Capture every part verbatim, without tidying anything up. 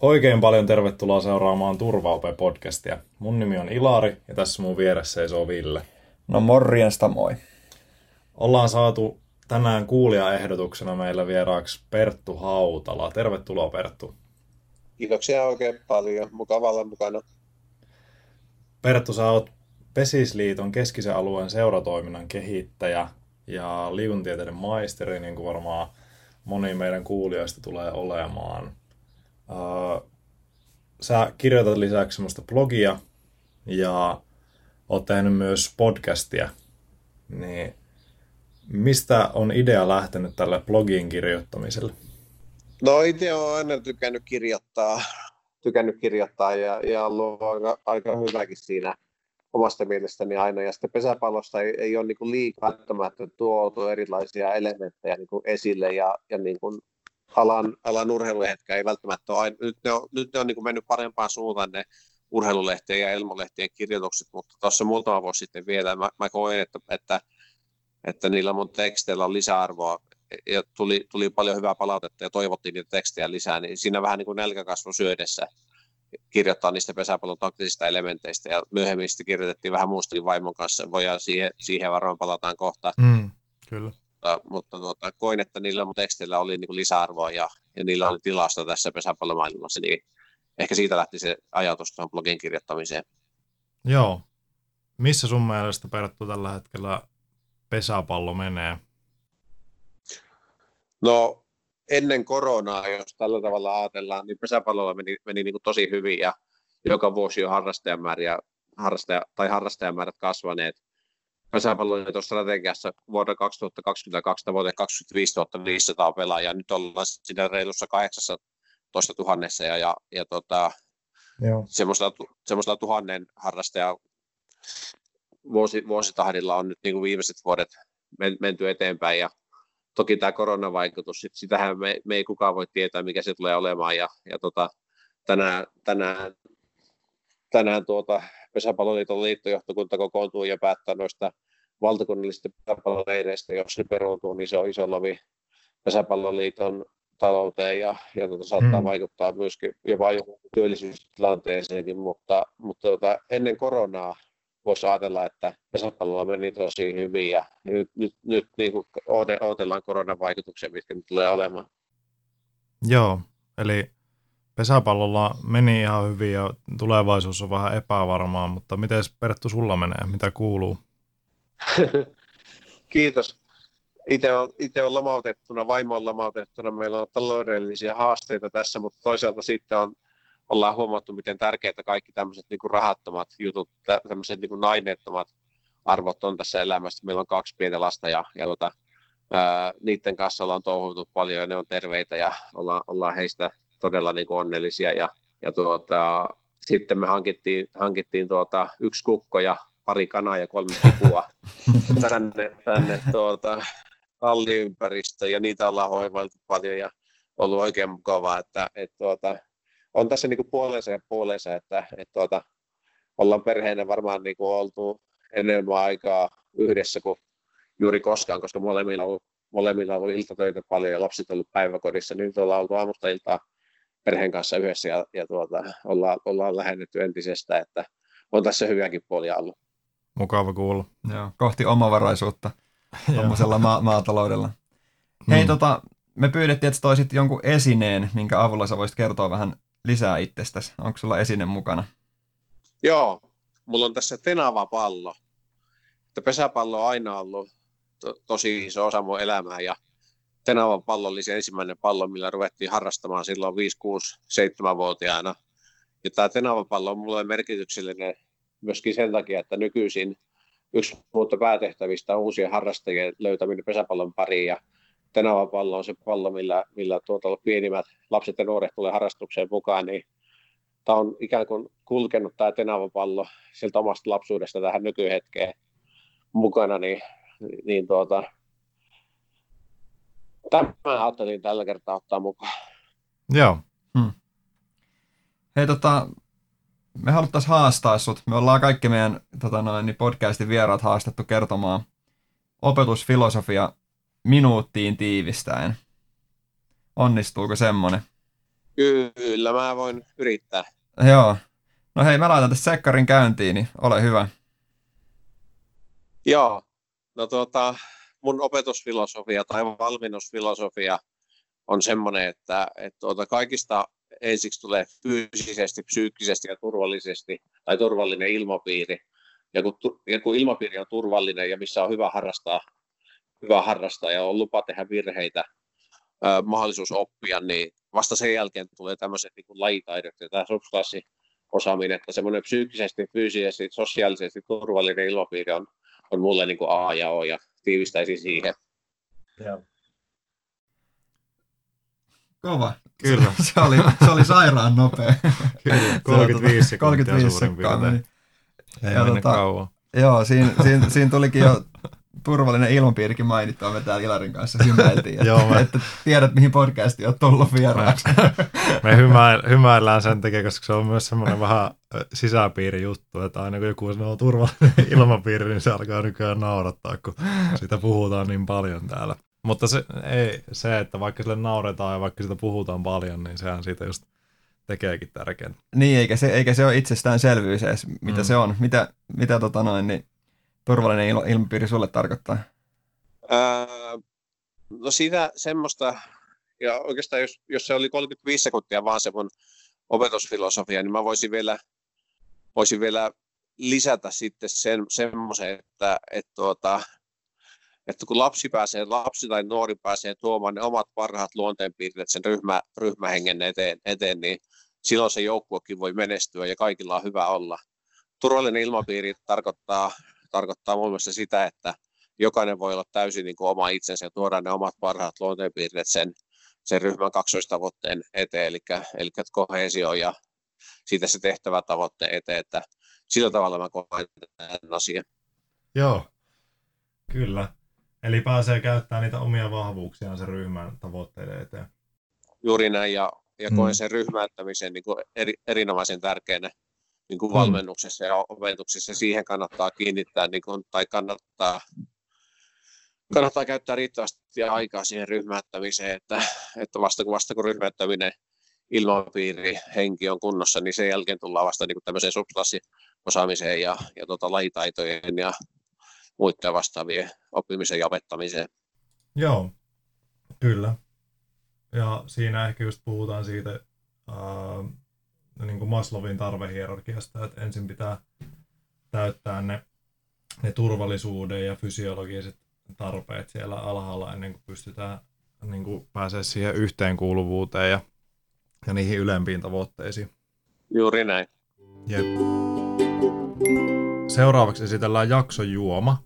Oikein paljon tervetuloa seuraamaan Turvaope-podcastia. Mun nimi on Ilari ja tässä mun vieressä seisoo Ville. No morjesta moi. Ollaan saatu tänään kuulijaehdotuksena meillä vieraaksi Perttu Hautala. Tervetuloa Perttu. Kiitoksia oikein paljon. Mukava olla mukana. Perttu, sä oot Pesisliiton keskisen alueen seuratoiminnan kehittäjä ja liikuntieteiden maisteri, niin kuin varmaan moni meidän kuulijoista tulee olemaan. Sä kirjoitat lisäksi semmoista blogia ja oot tehnyt myös podcastia. Niin mistä on idea lähtenyt tälle blogin kirjoittamiselle? No itse olen aina tykännyt kirjoittaa, tykännyt kirjoittaa ja, ja ollut aika, aika hyväkin siinä omasta mielestäni aina. Ja sitten pesäpallosta ei, ei ole niin kuin liikaa välttämättä tuotu erilaisia elementtejä niin kuin esille ja, ja niin kuin alan, alan urheilulehtkä ei välttämättä ole aina. Nyt ne on, nyt ne on niin kuin mennyt parempaan suuntaan ne urheilulehtien ja ilmolehtien kirjoitukset, mutta tuossa muutama vuosi sitten vielä mä, mä koen, että, että, että niillä mun teksteillä on lisäarvoa ja tuli, tuli paljon hyvää palautetta ja toivottiin niitä tekstejä lisää, niin siinä vähän niin kuin nälkäkasvu syödessä kirjoittaa niistä pesäpallon taktisista elementeistä ja myöhemmin sitten kirjoitettiin vähän muustakin vaimon kanssa, voidaan siihen, siihen varmaan palataan kohta. Mm, kyllä. Mutta, mutta tuota, koin, että niillä mun teksteillä oli niin kuin lisäarvoa ja, ja niillä oli tilasta tässä pesäpallomaailmassa, niin ehkä siitä lähti se ajatus tuohon blogin kirjoittamiseen. Joo. Missä sun mielestä, Perttu, tällä hetkellä pesäpallo menee? No ennen koronaa, jos tällä tavalla ajatellaan, niin pesäpallolla meni, meni niin kuin tosi hyvin ja joka vuosi on harrastajamääriä, harrastaja, tai harrastajamäärät kasvaneet. Pesäpalloliiton strategiassa vuoden kaksituhattakaksikymmentäkaksi tavoite kaksikymmentäviisituhatta viisisataa pelaajaa, nyt ollaan siinä reilussa kahdeksantoista tuhatta ja, ja, ja tota, semmoisella, semmoisella tuhannen harrastajaa vuosi, vuositahdilla on nyt niin kuin viimeiset vuodet menty eteenpäin ja toki tämä koronavaikutus, sitähän me, me ei kukaan voi tietää, mikä se tulee olemaan ja, ja tota, tänään, tänään, tänään tuota, Pesäpalloliiton liittojohtokunta kokoontuu ja päättää noista valtakunnallisista pesäpalloleireistä, jos ne peruuntuu, niin se on iso lovi Pesäpalloliiton talouteen ja, ja tuota, saattaa hmm. vaikuttaa myöskin jopa työllisyystilanteeseenkin, mutta, mutta tuota, ennen koronaa voisi ajatella, että pesäpallolla meni tosi hyvin ja nyt, nyt, nyt niin kuin odotellaan koronan vaikutuksia, mitkä nyt tulee olemaan. Joo, eli pesäpallolla meni ihan hyvin ja tulevaisuus on vähän epävarmaa, mutta miten Perttu sulla menee? Mitä kuuluu? Kiitos. Itse on, itse on lomautettuna, vaimo on lomautettuna. Meillä on taloudellisia haasteita tässä, mutta toisaalta sitten on, ollaan huomattu, miten tärkeitä kaikki tämmöiset niin kuin rahattomat jutut, tämmöiset niin kuin naineettomat arvot on tässä elämässä. Meillä on kaksi pientä lasta ja, ja tuota, ää, niiden kanssa ollaan touhuttu paljon ja ne on terveitä ja ollaan, ollaan heistä todella niin kuin onnellisia ja, ja tuota, sitten me hankittiin, hankittiin tuota, yksi kukko ja pari kanaa ja kolme kipua tänne, tänne tuota, halliympäristöön ja niitä ollaan hoivailtu paljon ja ollut oikein mukavaa, että et, tuota, on tässä niin kuin puolensa ja puolensa, että et, tuota, ollaan perheenä varmaan niin kuin oltu enemmän aikaa yhdessä kuin juuri koskaan, koska molemmilla on ollut, molemmilla on ollut iltatöitä paljon ja lapset on ollut päiväkodissa, niin nyt ollaan oltu aamusta iltaa perheen kanssa yhdessä ja, ja tuota, ollaan, ollaan lähennetty entisestä, että on tässä hyviäkin puolia ollut. Mukava kuulla. Joo, kohti omavaraisuutta tuommoisella ma- maataloudella. Hmm. Hei, tota, me pyydettiin, että toisit jonkun esineen, minkä avulla sä voisit kertoa vähän lisää itsestäsi. Onko sulla esine mukana? Joo, mulla on tässä tenavapallo. Pesäpallo on aina ollut to- tosi iso osa mun elämää ja Tenavan pallo oli se ensimmäinen pallo, millä ruvettiin harrastamaan silloin viisi, kuusi, seitsemän-vuotiaana. Ja tämä Tenavan pallo on mulle merkityksellinen myöskin sen takia, että nykyisin yksi muuta päätehtävistä on uusien harrastajien löytäminen pesäpallon pariin. Ja Tenavan pallo on se pallo, millä, millä tuota pienimmät lapset ja nuoret tulee harrastukseen mukaan. Niin tämä on ikään kuin kulkenut tämä Tenavan pallo sieltä omasta lapsuudesta tähän nykyhetkeen mukana. Niin, niin tuota, Tämä ajattelin tällä kertaa ottaa mukaan. Joo. Hmm. Hei, tota, me haluttaisiin haastaa sut. Me ollaan kaikki meidän tota noin, niin podcastin vieraat haastettu kertomaan opetusfilosofia minuuttiin tiivistäen. Onnistuuko semmonen? Kyllä, mä voin yrittää. Joo. No hei, mä laitan tässä sekkarin käyntiin, niin ole hyvä. Joo. No tuota, mun opetusfilosofia tai valmennusfilosofia on semmoinen, että, että tuota, kaikista ensiksi tulee fyysisesti, psyykkisesti ja turvallisesti, tai turvallinen ilmapiiri. Ja kun, ja kun ilmapiiri on turvallinen ja missä on hyvä harrastaa, hyvä harrastaa ja on lupa tehdä virheitä, ää, mahdollisuus oppia, niin vasta sen jälkeen tulee tämmöiset niin kuin lajitaidot ja tämä substanssiosaaminen, että semmoinen psyykkisesti, fyysisesti, sosiaalisesti turvallinen ilmapiiri on, on mulle niin kuin A ja O ja tiivistäisin siihen. Ja. Kova. Kyllä. Se oli, se oli sairaan nopea. Kyllä, kolmekymmentäviisi sekuntia kolmekymmentäviisi suurin sekkaa piirtein. meni. Ei Ja mennä tota, kauan. Joo, siinä, siinä, siinä tulikin jo turvallinen ilmapiirikin mainittua, me täällä Ilarin kanssa hymäiltiin, että, Joo, me- että tiedät mihin podcastiin olet tullut vieraaksi. Me hymäil- hymäillään sen takia, koska se on myös semmoinen vähän sisäpiiri juttu, että aina kun joku sanoo turvallinen ilmapiiri, niin se alkaa nykyään naurattaa, kun siitä puhutaan niin paljon täällä. Mutta se, ei, se, että vaikka sille nauretaan ja vaikka siitä puhutaan paljon, niin sehän siitä just tekeekin tärkeää. Niin, eikä se, eikä se ole itsestäänselvyys edes, mitä Mm. se on. Mitä, mitä tota noin, niin turvallinen il- ilmapiiri sulle tarkoittaa? Ää, no sitä semmoista, ja oikeastaan jos, jos se oli kolmekymmentäviisi sekuntia vaan se mun opetusfilosofia, niin mä voisin vielä, voisin vielä lisätä sitten sen, semmoisen, että, että, tuota, että kun lapsi pääsee, lapsi tai nuori pääsee tuomaan ne omat parhaat luonteenpiirteet sen ryhmä, ryhmähengen eteen, eteen, niin silloin se joukkuekin voi menestyä ja kaikilla on hyvä olla. Turvallinen ilmapiiri tarkoittaa, tarkoittaa muun muassa sitä, että jokainen voi olla täysin niin kuin oma itsensä ja tuoda ne omat parhaat luonteenpiirteet sen, sen ryhmän kaksoistavoitteen eteen, eli, eli koheesio ja siitä se tehtävä tavoitteen eteen, että sillä tavalla mä koen tämän asian. Joo, kyllä. Eli pääsee käyttämään niitä omia vahvuuksiaan sen ryhmän tavoitteiden eteen. Juuri näin, ja, ja Mm. koen sen ryhmäyttämisen niin kuin eri, erinomaisen tärkeänä niin kuin Mm. valmennuksessa ja opetuksessa. Siihen kannattaa kiinnittää, niin kuin, tai kannattaa, kannattaa käyttää riittävästi aikaa siihen ryhmäyttämiseen, että, että vasta, kun, vasta kun ryhmäyttäminen, ilmapiiri, henki on kunnossa, niin sen jälkeen tullaan vasta niin kuin tämmöiseen substanssiosaamiseen ja, ja tota, lajitaitojen ja muiden vastaavien oppimisen ja opettamiseen. Joo, kyllä. Ja siinä ehkä just puhutaan siitä ää, niin kuin Maslowin tarvehierarkiasta, että ensin pitää täyttää ne, ne turvallisuuden ja fysiologiset tarpeet siellä alhaalla ennen kuin pystytään niin kuin pääsee siihen yhteenkuuluvuuteen ja, ja niihin ylempiin tavoitteisiin. Juuri näin. Jep. Seuraavaksi esitellään jaksojuoma.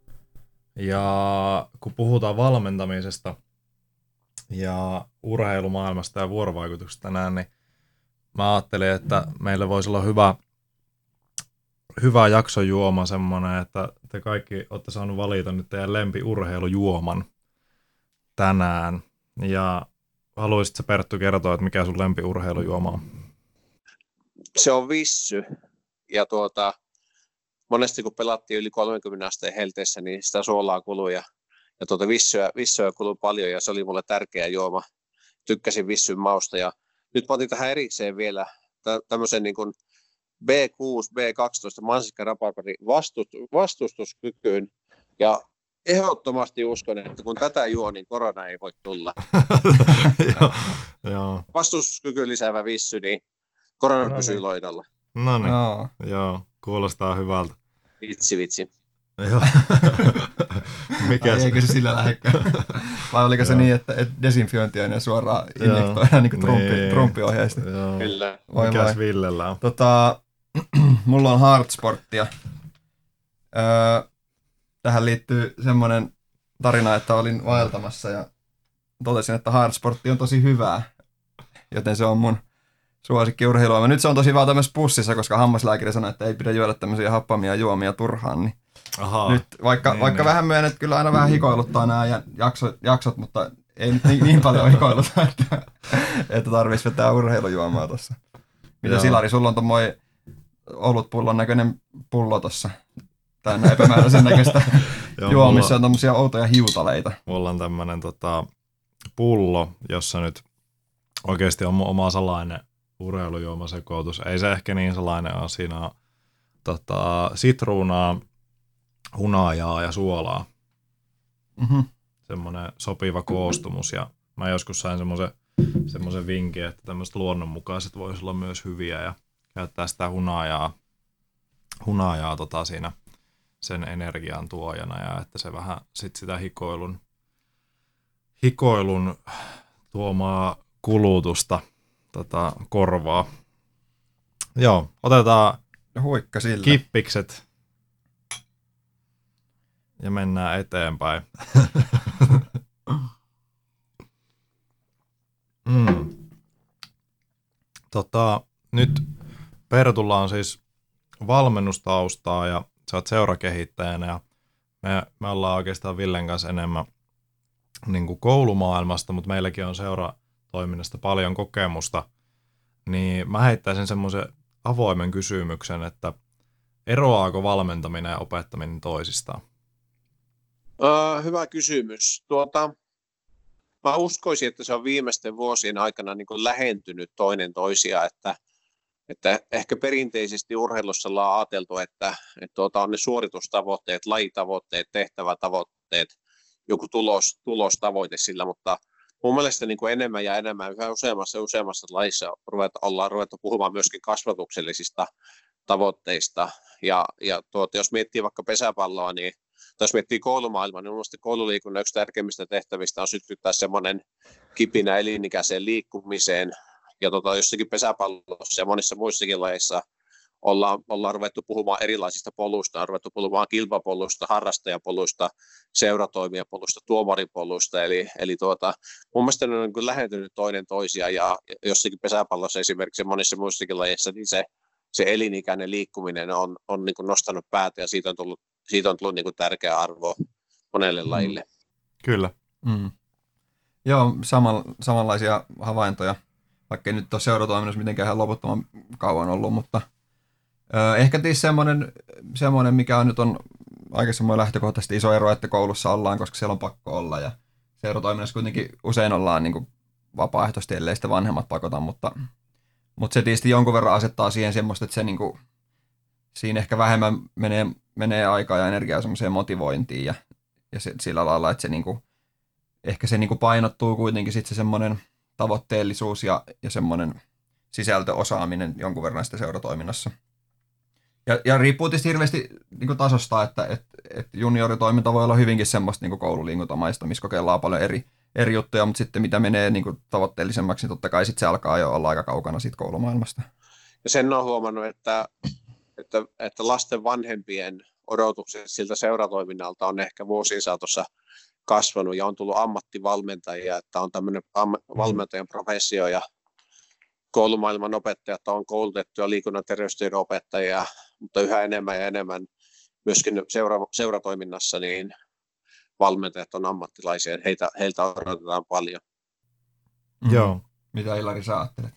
Ja kun puhutaan valmentamisesta ja urheilumaailmasta ja vuorovaikutuksesta tänään, niin mä ajattelin, että meille voisi olla hyvä, hyvä jaksojuoma semmoinen, että te kaikki olette saanut valita nyt teidän lempiurheilujuoman tänään. Ja haluaisitko Perttu kertoa, että mikä sun lempiurheilujuoma on? Se on vissy. Ja tuota, monesti kun pelattiin yli kolmekymmentä asteen helteessä, niin sitä suolaa kului ja, ja tuota vissyä, vissyä kului paljon ja se oli mulle tärkeä juoma. Tykkäsin vissyn mausta ja nyt mä otin tähän erikseen vielä tä- tämmöisen niin kuin B kuusi, B kaksitoista mansikka rabarbarin vastust- vastustuskykyyn ja ehdottomasti uskon, että kun tätä juo, niin korona ei voi tulla. Joo, joo. Vastustuskyky lisäävä vissy, niin korona No pysyy niin. loidalla. No niin, Joo. joo, kuulostaa hyvältä. Vitsi, vitsi. Joo. Mikä Ai, se? eikö se sillä lähekkään? Vai oliko se Joo. niin, että, että desinfiointia suoraan Joo. injektoidaan niin kuin trumpi, Niin. trumpiohjeista? Joo. Kyllä. Voi Mikäs vai. Villellä on? Tota, mulla on hardsporttia. Öö, tähän liittyy semmoinen tarina, että olin vaeltamassa ja totesin, että hardsportti on tosi hyvää, joten se on mun suosikkiurheilua. Nyt se on tosi vaan tämmöisessä pussissa, koska hammaslääkäri sanoi, että ei pidä juoda tämmöisiä happamia juomia turhaan. Niin Ahaa. nyt vaikka, niin, vaikka niin. vähän myönnän, että kyllä aina vähän hikoiluttaa nämä ja- jakso, jaksot, mutta ei nyt niin, niin paljon hikoiluta, että, että tarvitsisi vetää urheilujuomaa tuossa. Mitä Joo. Silari, sulla on tommoinen olutpullon näköinen pullo tuossa. Täynnä epämääräisen näköistä Joo, juomaa, mulla- missä on tommosia outoja hiutaleita. Mulla on tämmönen tota, pullo, jossa nyt oikeasti on mun oma salainen urheilujuomasekoitus. Ei se ehkä niin salainen ole. Siinä on tota, sitruunaa, hunajaa ja suolaa. Mm-hmm. Semmoinen sopiva koostumus. Ja mä joskus sain semmoisen, semmoisen vinkin, että tämmöiset luonnonmukaiset voisi olla myös hyviä ja käyttää sitä hunajaa, hunajaa tota siinä sen energian tuojana ja että se vähän sit sitä hikoilun, hikoilun tuomaa kulutusta tota, korvaa. Joo, otetaan Huikka sillä. kippikset ja mennään eteenpäin. mm. tota, nyt Pertulla on siis valmennustaustaa ja sä oot seurakehittäjänä ja me, me ollaan oikeastaan Villen kanssa enemmän niin kuin koulumaailmasta, mutta meilläkin on seuratoiminnasta paljon kokemusta, niin mä heittäisin semmoisen avoimen kysymyksen, että eroaako valmentaminen ja opettaminen toisistaan? Uh, hyvä kysymys. Tuota, mä uskoisin, että se on viimeisten vuosien aikana niin kuin lähentynyt toinen toisiaan, että, että ehkä perinteisesti urheilussa ollaan ajateltu, että, että tuota, on ne suoritustavoitteet, lajitavoitteet, tehtävätavoitteet, joku tulos, tulostavoite sillä, mutta mun mielestä niin kuin enemmän ja enemmän yhä useammassa ja useammassa lajissa ruveta, ollaan ruvettu puhumaan myöskin kasvatuksellisista tavoitteista. Ja, ja tuota, jos miettii vaikka pesäpalloa, niin jos miettii koulumaailmaa, niin mielestäni koululiikunnan yksi tärkeimmistä tehtävistä on sytyttää semmoinen kipinä elinikäiseen liikkumiseen. Ja tuota, jossakin pesäpallossa ja monissa muissakin lajeissa ollaan, ollaan ruvettu puhumaan erilaisista poluista, on ruvettu puhumaan kilpapoluista, harrastajapoluista, seuratoimijapoluista, tuomaripoluista. Eli, eli tuota, mun mielestä ne on niin lähentynyt toinen toisiaan ja jossakin pesäpallossa esimerkiksi ja monissa muissakin lajeissa, niin se, se elinikäinen liikkuminen on, on niin kuin nostanut päätä ja siitä on tullut, siitä on tullut niin kuin tärkeä arvo monelle mm. lajille. Kyllä. Mm. Joo, saman, samanlaisia havaintoja, vaikka ei nyt ole seuratoiminnassa mitenkään ihan loputtoman kauan ollut, mutta ö, ehkä tietysti semmoinen, semmoinen, mikä on nyt on aika semmoinen lähtökohtaisesti iso ero, että koulussa ollaan, koska siellä on pakko olla ja seuratoiminnassa kuitenkin usein ollaan niin kuin vapaaehtoisesti, ellei sitä vanhemmat pakota, mutta, mutta se tietysti jonkun verran asettaa siihen semmoista, että se niin kuin, siinä ehkä vähemmän menee, menee aikaa ja energiaa semmoiseen motivointiin ja, ja se, sillä lailla, että se niin kuin, ehkä se niin kuin painottuu kuitenkin sitten se semmoinen tavoitteellisuus ja, ja semmoinen sisältöosaaminen jonkun verran sitä seuratoiminnassa. Ja, ja riippuu tietysti hirveästi niin kuin tasosta, että et, et junioritoiminta voi olla hyvinkin semmoista niin kuin koululiikuntamaista, missä kokeillaan paljon eri, eri juttuja, mutta sitten mitä menee niin kuin tavoitteellisemmaksi, niin totta kai sitten se alkaa jo olla aika kaukana siitä koulumaailmasta. Ja sen on huomannut, että, että, että lasten vanhempien odotukset siltä seuratoiminnalta on ehkä vuosien saatossa kasvanut ja on tullut ammattivalmentajia, että on tämmöinen am- valmentajan professio ja koulumaailman opettajat on koulutettuja liikunnan terveystiedon opettajia, mutta yhä enemmän ja enemmän myöskin seura- seuratoiminnassa niin valmentajat on ammattilaisia, heitä, heiltä odotetaan paljon. Mm. Joo. Mitä Ilari sä ajattelet?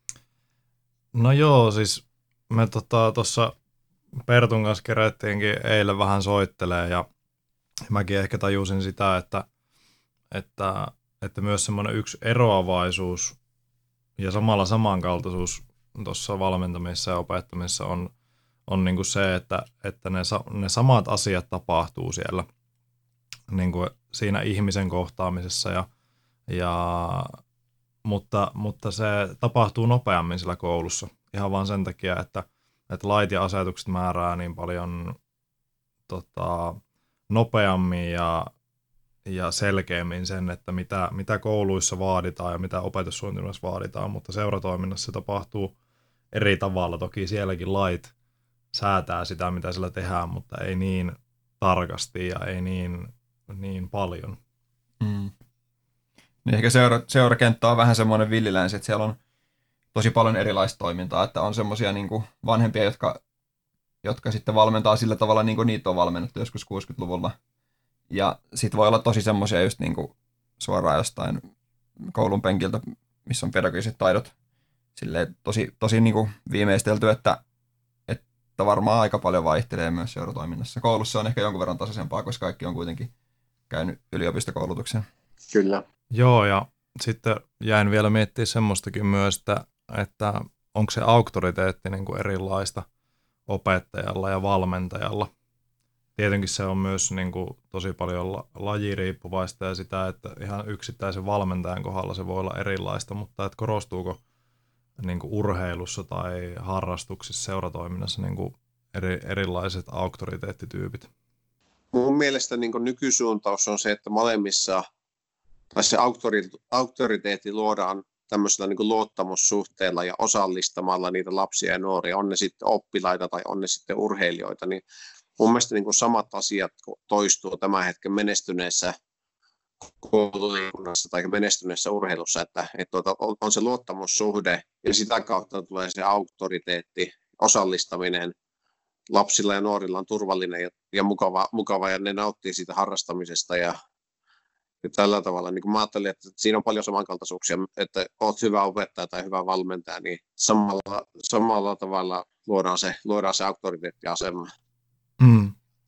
No joo, siis me tuossa tota, Pertun kanssa kerättiinkin eilen vähän soittelee ja mäkin ehkä tajusin sitä, että, että, että myös semmoinen yksi eroavaisuus ja samalla samankaltaisuus tuossa valmentamisessa ja opettamisessa on, on niin kuin se, että, että ne, ne samat asiat tapahtuu siellä niin kuin siinä ihmisen kohtaamisessa, ja, ja, mutta, mutta se tapahtuu nopeammin sillä koulussa ihan vaan sen takia, että, että lait ja asetukset määrää niin paljon tota, nopeammin ja, ja selkeämmin sen, että mitä, mitä kouluissa vaaditaan ja mitä opetussuunnitelmassa vaaditaan, mutta seuratoiminnassa se tapahtuu eri tavalla. Toki sielläkin lait säätää sitä, mitä sillä tehdään, mutta ei niin tarkasti ja ei niin, niin paljon. Mm. Niin ehkä seura, seurakenttä on vähän semmoinen villilänsi, että siellä on tosi paljon erilaista toimintaa, että on semmoisia niin kuin vanhempia, jotka, jotka sitten valmentaa sillä tavalla, niin kuin niitä on valmennettu joskus kuusikymmentäluvulla. Ja sitten voi olla tosi semmoisia just niin kuin suoraan jostain koulun penkiltä, missä on pedagogiset taidot silleen tosi, tosi niin kuin viimeistelty, että, että varmaan aika paljon vaihtelee myös seuratoiminnassa. Koulussa on ehkä jonkun verran tasaisempaa, koska kaikki on kuitenkin käynyt yliopistokoulutuksen. Kyllä. Joo, ja sitten jäin vielä miettimään semmoistakin myös, että, että onko se auktoriteetti niin kuin erilaista opettajalla ja valmentajalla. Tietenkin se on myös niin kuin tosi paljon la- lajiriippuvaista ja sitä, että ihan yksittäisen valmentajan kohdalla se voi olla erilaista, mutta että korostuuko niin kuin urheilussa tai harrastuksissa, seuratoiminnassa niin kuin eri, erilaiset auktoriteettityypit? Mun mielestä niin kuin nykysuuntaus on se, että molemmissa tai se auktoriteetti luodaan tämmöisellä niin kuin luottamussuhteella ja osallistamalla niitä lapsia ja nuoria, on ne sitten oppilaita tai on ne sitten urheilijoita, niin mun mielestä niin kuin samat asiat toistuu tämän hetken menestyneessä koululiikunnassa tai menestyneessä urheilussa, että, että tuota, on se luottamussuhde ja sitä kautta tulee se auktoriteetti, osallistaminen. Lapsilla ja nuorilla on turvallinen ja, ja mukava, mukava ja ne nauttii siitä harrastamisesta ja, ja tällä tavalla. Niin kuin mä ajattelin, että siinä on paljon samankaltaisuuksia, että olet hyvä opettaja tai hyvä valmentaja, niin samalla, samalla tavalla luodaan se, luodaan se auktoriteettiasema. Mm.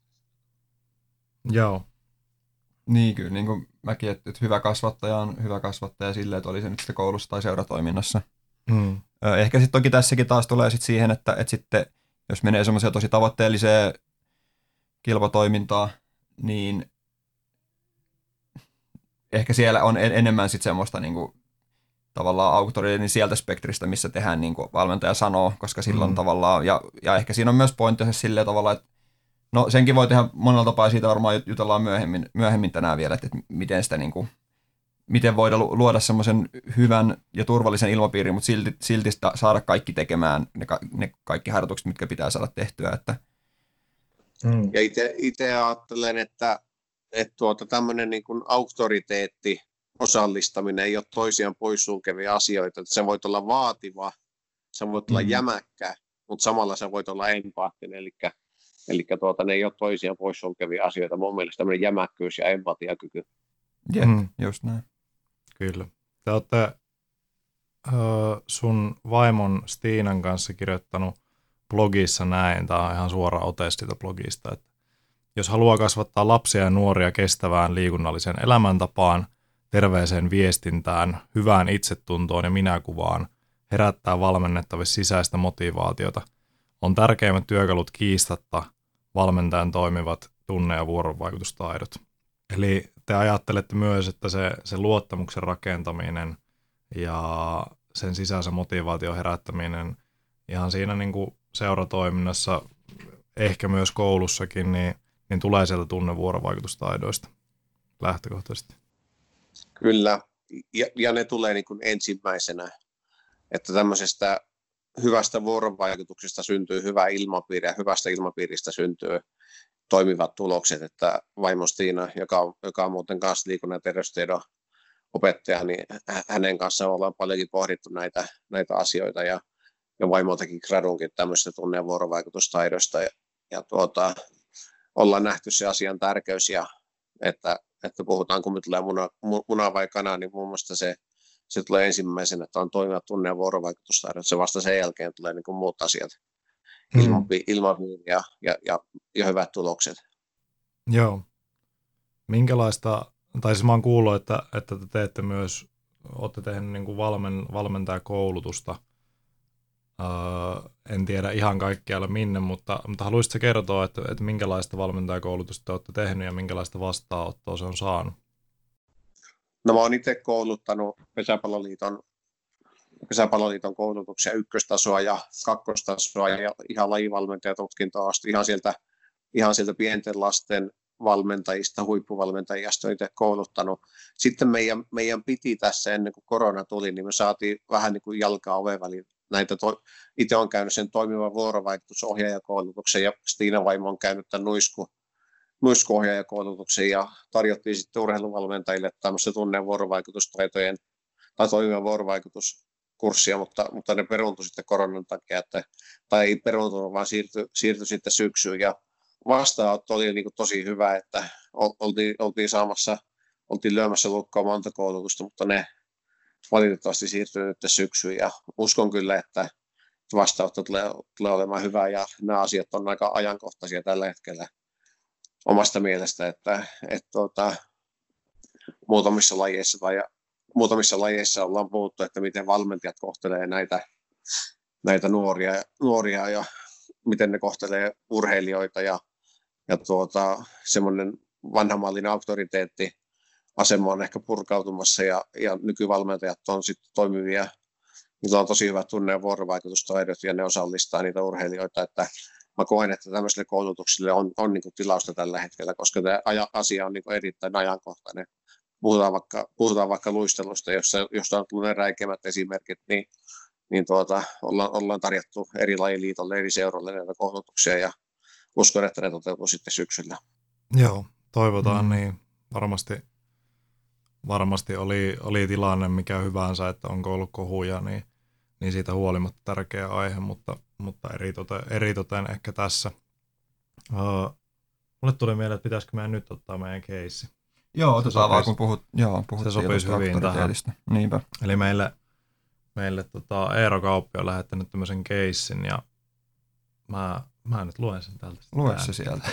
Joo. Niin kyllä, niin kuin mäkin, että, että hyvä kasvattaja on hyvä kasvattaja silleen, että oli se nyt sitten koulussa tai seuratoiminnassa. Mm. Ehkä sitten toki tässäkin taas tulee sitten siihen, että, että sitten jos menee semmoiseen tosi tavoitteelliseen kilpatoimintaan, niin ehkä siellä on en, enemmän sitten semmoista niinku, tavallaan auktoriteetin sieltä spektristä, missä tehdään niin kuin valmentaja sanoo, koska silloin mm. tavallaan, ja, ja ehkä siinä on myös pointtia silleen tavalla, että no senkin voi tehdä monella tapaa, siitä varmaan jutellaan myöhemmin, myöhemmin tänään vielä, että, että miten sitä niin kuin, miten voida luoda semmoisen hyvän ja turvallisen ilmapiirin, mutta silti, silti saada kaikki tekemään ne, ne kaikki harjoitukset, mitkä pitää saada tehtyä. Että. Mm. Ja itse ajattelen, että, että tuota, tämmöinen niin kuin auktoriteetti, osallistaminen ei ole toisiaan poissulkevia asioita. Että se voi olla vaativa, se voi olla mm. jämäkkä, mutta samalla se voi olla empaattinen. Eli, eli tuota, ne ei ole toisiaan poissulkevia asioita. Mun mielestä tämmöinen jämäkkyys ja empatiakyky. Jep, mm. just näin. Kyllä. Te olette ö, sun vaimon Stiinan kanssa kirjoittanut blogissa näin, tämä on ihan suora ote siitä blogista, että jos haluaa kasvattaa lapsia ja nuoria kestävään liikunnalliseen elämäntapaan, terveeseen viestintään, hyvään itsetuntoon ja minäkuvaan, herättää valmennettavissa sisäistä motivaatiota, on tärkeimmät työkalut kiistatta valmentajan toimivat tunne- ja vuorovaikutustaidot. Eli te ajattelette myös, että se, se luottamuksen rakentaminen ja sen sisäisen motivaation herättäminen ihan siinä niin kuin seuratoiminnassa, ehkä myös koulussakin, niin, niin tulee sieltä tunnevuorovaikutustaidoista lähtökohtaisesti. Kyllä, ja, ja ne tulee niin kuin ensimmäisenä, että tämmöisestä hyvästä vuorovaikutuksesta syntyy hyvä ilmapiiri ja hyvästä ilmapiiristä syntyy toimivat tulokset, että vaimo Stiina, joka, joka on muuten kanssa liikunnan ja terveystiedon opettaja, niin hänen kanssaan ollaan paljonkin pohdittu näitä, näitä asioita ja, ja vaimo teki gradunkin tämmöistä tunne- ja vuorovaikutustaidoista ja, ja tuota, ollaan nähty se asian tärkeys ja että, että puhutaan kummin tulee muna, muna vai kana, niin mun mielestä se, se tulee ensimmäisenä, että on toimivat tunne- ja vuorovaikutustaidot, se vasta sen jälkeen tulee niin kuin muut asiat. Ilmapiiri ilmapiiri ja, ja, ja, ja hyvät tulokset. Joo. Minkälaista, tai siis mä oon kuullut, että, että te teette myös, olette tehneet niin kuin valmen, valmentajakoulutusta. Öö, en tiedä ihan kaikkialle minne, mutta, mutta haluaisitko kertoa, että, että minkälaista valmentajakoulutusta te olette tehneet ja minkälaista vastaanottoa se on saanut? No mä oon itse kouluttanut Pesäpalloliiton Pesäpalloliiton koulutuksia ykköstasoa ja kakkostasoa ja ihan lajivalmentajatutkintoa asti ihan sieltä, ihan sieltä pienten lasten valmentajista, huippuvalmentajista itse kouluttanut. Sitten meidän, meidän piti tässä ennen kuin korona tuli, niin me saatiin vähän niin kuin jalkaa oven väliin. Näitä to, itse olen käynyt sen toimivan vuorovaikutusohjaajakoulutuksen ja Stiina vaimo on käynyt tämän nuisku, nuiskuohjaajakoulutuksen ja tarjottiin sitten urheiluvalmentajille tämmöistä tunne- ja vuorovaikutustaitojen tai toimivan vuorovaikutus kurssia, mutta, mutta ne peruuntui sitten koronan takia, että, tai ei peruuntunut, vaan siirtyi, siirtyi sitten syksyyn, ja vastaanotto oli niin kuin tosi hyvä, että oltiin, oltiin saamassa, oltiin lyömässä lukkoa monta koulutusta, mutta ne valitettavasti siirtyi nyt syksyyn, ja uskon kyllä, että vastaanotto tulee, tulee olemaan hyvä, ja nämä asiat on aika ajankohtaisia tällä hetkellä omasta mielestä, että, että, että muutamissa lajeissa tai muutamissa lajeissa ollaan puhuttu, että miten valmentajat kohtelee näitä, näitä nuoria, nuoria ja miten ne kohtelee urheilijoita ja, ja tuota, semmoinen vanhamallinen auktoriteetti asema on ehkä purkautumassa ja, ja nykyvalmentajat on sitten toimivia, niillä on tosi hyvä tunne- ja vuorovaikutustaidot ja ne osallistaa niitä urheilijoita, että mä koen, että tämmöisille koulutuksille on, on niin kuin tilausta tällä hetkellä, koska tämä asia on niin kuin erittäin ajankohtainen. Puhutaan vaikka, puhutaan vaikka luistelusta, jossa, josta on tullut ne räikeimmät esimerkit, niin, niin tuota, ollaan, ollaan tarjottu eri lajiliitolle, eri seuroille näitä koulutuksia ja uskon, että ne toteutuu sitten syksyllä. Joo, toivotaan mm. niin. Varmasti, varmasti oli, oli tilanne mikä hyvänsä, että onko ollut kohuja, niin, niin siitä huolimatta tärkeä aihe, mutta, mutta eritoten, eritoten ehkä tässä. Uh, mulle tuli mieleen, että pitäisikö meidän nyt ottaa meidän keissi. Joo, otetaan vaan, kun puhut, joo, puhut se sopisi hyvin tähän. Niinpä. Eli meille, meille tota, Eero Kauppi on lähettänyt tämmöisen keissin ja mä, mä nyt luen sen täältä. Lue se sieltä.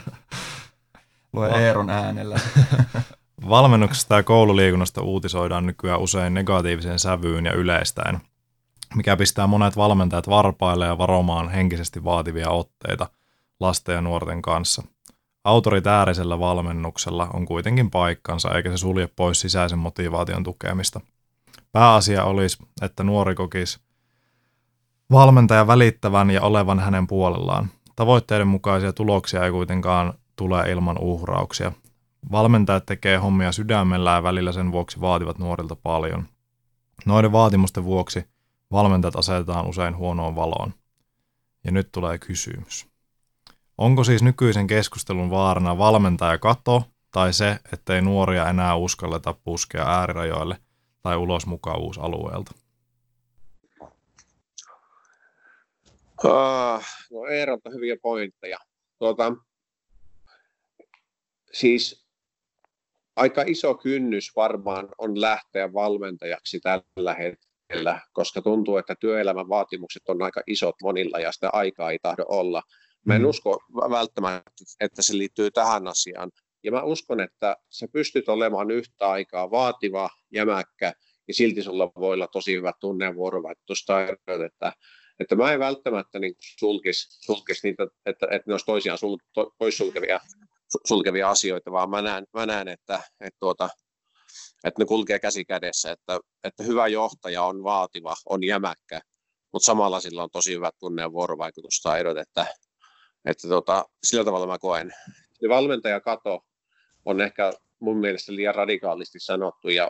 Lue Va- Eeron äänellä. Valmennuksesta ja koululiikunnasta uutisoidaan nykyään usein negatiiviseen sävyyn ja yleistäen, mikä pistää monet valmentajat varpaille ja varomaan henkisesti vaativia otteita lasten ja nuorten kanssa. Autoritäärisellä valmennuksella on kuitenkin paikkansa, eikä se sulje pois sisäisen motivaation tukemista. Pääasia olisi, että nuori kokisi valmentaja välittävän ja olevan hänen puolellaan. Tavoitteiden mukaisia tuloksia ei kuitenkaan tule ilman uhrauksia. Valmentajat tekee hommia sydämellä ja välillä sen vuoksi vaativat nuorilta paljon. Noiden vaatimusten vuoksi valmentajat asetetaan usein huonoon valoon. Ja nyt tulee kysymys. Onko siis nykyisen keskustelun vaarana valmentajakato tai se, ettei nuoria enää uskalleta puskea äärirajoille tai ulos mukavuusalueelta? Uh, no Eerolta hyviä pointteja. Tuota, siis aika iso kynnys varmaan on lähteä valmentajaksi tällä hetkellä, koska tuntuu, että työelämän vaatimukset on aika isot monilla ja sitä aikaa ei tahdo olla. Mä en usko välttämättä, että se liittyy tähän asiaan. Ja mä uskon, että sä pystyt olemaan yhtä aikaa vaativa, jämäkkä ja silti sulla voi olla tosi hyvä tunne- ja vuorovaikutustaidot. Että, että mä en välttämättä niin sulkisi, sulkisi niitä, että, että ne olisi toisiaan sul, to, poissulkevia sulkevia asioita, vaan mä näen, mä näen että, että, tuota, että ne kulkee käsi kädessä. Että, että hyvä johtaja on vaativa, on jämäkkä, mutta samalla sillä on tosi hyvät tunne- ja vuorovaikutustaidot, että Että tota, sillä tavalla mä koen. Se valmentajakato on ehkä mun mielestä liian radikaalisti sanottu, ja,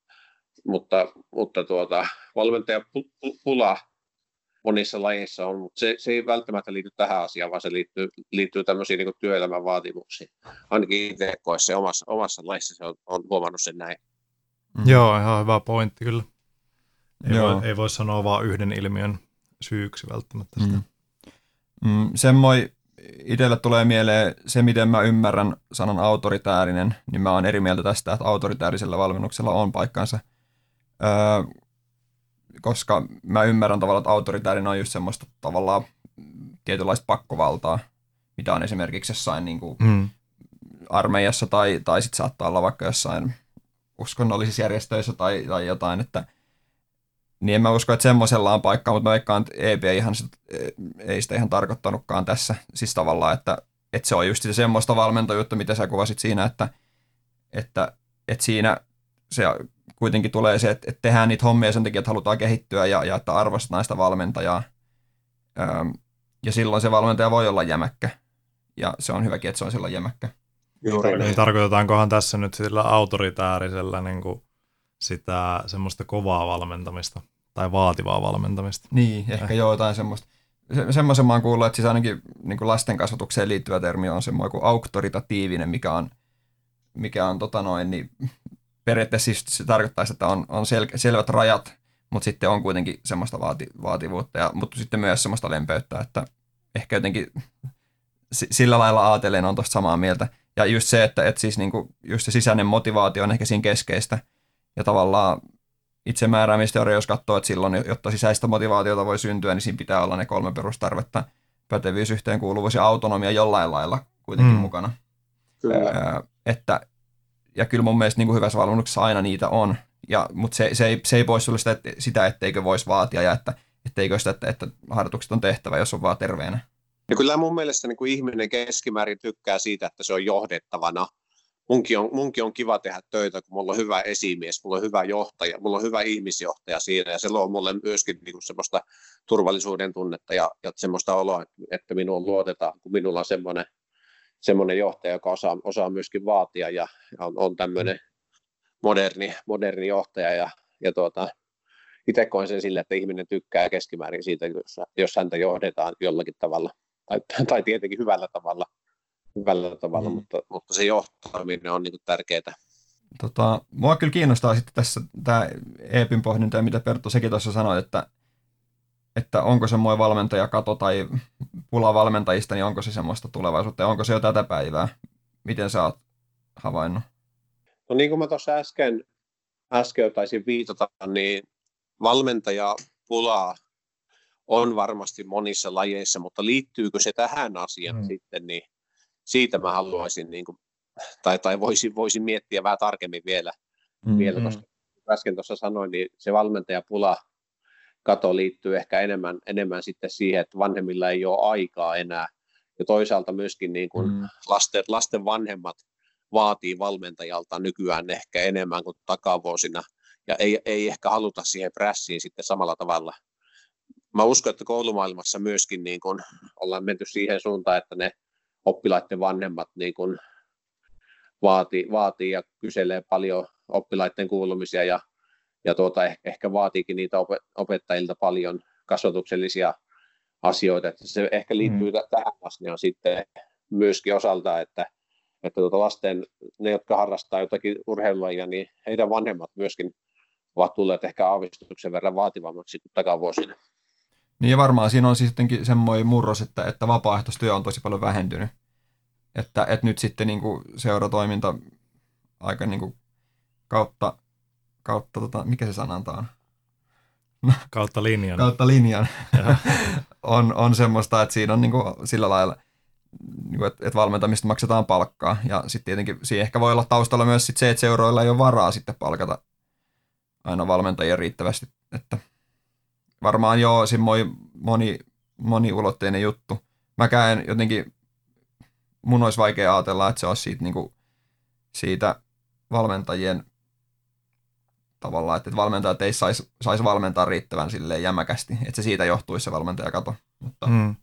mutta, mutta tuota, valmentajapula monissa lajeissa on, mutta se, se ei välttämättä liity tähän asiaan, vaan se liittyy, liittyy tämmöisiin niin kuin työelämän vaatimuksiin. Ainakin itse koessa omassa, omassa lajissa se on, on huomannut sen näin. Mm. Joo, ihan hyvä pointti kyllä. Ei, voi, ei voi sanoa vaan yhden ilmiön syyksi välttämättä sitä. Mm. Mm, Semmoi itselle tulee mieleen se, miten mä ymmärrän sanan autoritäärinen, niin mä oon eri mieltä tästä, että autoritäärisellä valmennuksella on paikkansa. Öö, koska mä ymmärrän tavallaan, että autoritäärinen on just semmoista tavallaan tietynlaista pakkovaltaa, mitä on esimerkiksi jossain niin kuin mm. armeijassa tai, tai sitten saattaa olla vaikka jossain uskonnollisissa järjestöissä tai, tai jotain, että niin en mä usko, että semmoisella on paikkaa, mutta mä veikkaan, että E P ei, ihan, ei sitä ihan tarkoittanutkaan tässä. Siis tavallaan, että, että se on just se semmoista valmentajuutta, mitä sä kuvasit siinä, että, että, että siinä se kuitenkin tulee se, että, että tehdään niitä hommia sen takia, että halutaan kehittyä ja, ja että arvostetaan sitä valmentajaa. Öm, ja silloin se valmentaja voi olla jämäkkä. Ja se on hyväkin, että se on silloin jämäkkä. Juuri. Niin tarkoitetaankohan tässä nyt sillä autoritäärisellä niin kuin sitä semmoista kovaa valmentamista tai vaativaa valmentamista? Niin, ehkä eh. joo, jotain semmoista. Se, semmoisen mä oon kuullut, että siis ainakin niin kuin lasten kasvatukseen liittyvä termi on semmoinen kuin auktoritatiivinen, mikä on, mikä on tota noin, niin periaatteessa siis se tarkoittaa, että on, on sel, selvät rajat, mutta sitten on kuitenkin semmoista vaati, vaativuutta, ja, mutta sitten myös semmoista lempeyttä, että ehkä jotenkin sillä lailla ajatellen on tuosta samaa mieltä. Ja just se, että, että siis niinku, just se sisäinen motivaatio on ehkä siinä keskeistä, ja tavallaan itsemääräämisteoria, jos katsoo, että silloin, jotta sisäistä motivaatiota voi syntyä, niin siinä pitää olla ne kolme perustarvetta, pätevyys, yhteenkuuluvuus ja autonomia jollain lailla kuitenkin mm. mukana. Kyllä. Öö, että, ja kyllä mun mielestä niin kuin hyvässä valmennuksessa aina niitä on, Ja, mutta se, se, ei, se ei pois sulle sitä, että, sitä, etteikö voisi vaatia ja että, etteikö sitä, että, että harjoitukset on tehtävä, jos on vaan terveenä. Ja kyllä mun mielestä niin kuin ihminen keskimäärin tykkää siitä, että se on johdettavana. Munkin on, munkin on kiva tehdä töitä, kun mulla on hyvä esimies, mulla on hyvä johtaja, mulla on hyvä ihmisjohtaja siinä, ja se luo mulle myöskin niin kuin semmoista turvallisuuden tunnetta ja, ja semmoista oloa, että minuun luotetaan, kun minulla on semmoinen, semmoinen johtaja, joka osaa, osaa myöskin vaatia ja on, on tämmöinen moderni, moderni johtaja, ja, ja tuota, itse koen sen sille, että ihminen tykkää keskimäärin siitä, jos, jos häntä johdetaan jollakin tavalla, tai, tai tietenkin hyvällä tavalla. hyvällä tavalla, mm. mutta, mutta se johtaminen on niin kuin tärkeää. Tota, mua kyllä kiinnostaa sitten tässä tämä Eepin pohdinta, ja mitä Perttu sekin tuossa sanoi, että, että onko semmoinen valmentajakato tai pula valmentajista, niin onko se semmoista tulevaisuutta, ja onko se jo tätä päivää? Miten sä oot havainnut? No niin kuin mä tuossa äsken, äsken taisin viitata, niin valmentajapulaa on varmasti monissa lajeissa, mutta liittyykö se tähän asiaan mm. sitten, niin siitä mä haluaisin, niin kuin, tai, tai voisin, voisin miettiä vähän tarkemmin vielä, mm-hmm. vielä koska äsken tuossa sanoin, niin se valmentajapula kato liittyy ehkä enemmän, enemmän sitten siihen, että vanhemmilla ei ole aikaa enää, ja toisaalta myöskin niin kuin mm. lasten, lasten vanhemmat vaatii valmentajalta nykyään ehkä enemmän kuin takavuosina, ja ei, ei ehkä haluta siihen prässiin sitten samalla tavalla. Mä uskon, että koulumaailmassa myöskin niin kuin ollaan menty siihen suuntaan, että ne oppilaiden vanhemmat niin kuin vaatii, vaatii ja kyselee paljon oppilaiden kuulumisia ja, ja tuota, ehkä vaatiikin niitä opettajilta paljon kasvatuksellisia asioita. Että se ehkä liittyy mm. tähän asiaan sitten myöskin osalta, että, että tuota lasten, ne jotka harrastaa jotakin urheilua, niin heidän vanhemmat myöskin ovat tulleet ehkä aavistuksen verran vaativammaksi kuin takavuosina. Niin ja varmaan siinä on siis jotenkin semmoinen murros, että, että vapaaehtoistyö on tosi paljon vähentynyt. Että, että nyt sitten niin kuin seuratoiminta aika niin kuin kautta, kautta tota, mikä se sananta on? No, kautta linjan. Kautta linjan. on, on semmoista, että siinä on niin kuin sillä lailla, niin kuin, että, että valmentamista maksetaan palkkaa. Ja sitten tietenkin siinä ehkä voi olla taustalla myös sit se, että seuroilla ei ole varaa sitten palkata aina valmentajia riittävästi, että varmaan joo, semmoinen moni, moniulotteinen juttu. Mäkään jotenkin, mun olisi vaikea ajatella, että se olisi siitä, niin kuin, siitä valmentajien tavallaan, että valmentajat ei saisi sais valmentaa riittävän silleen jämäkästi, että se siitä johtuisi se valmentajakato. Mutta mm.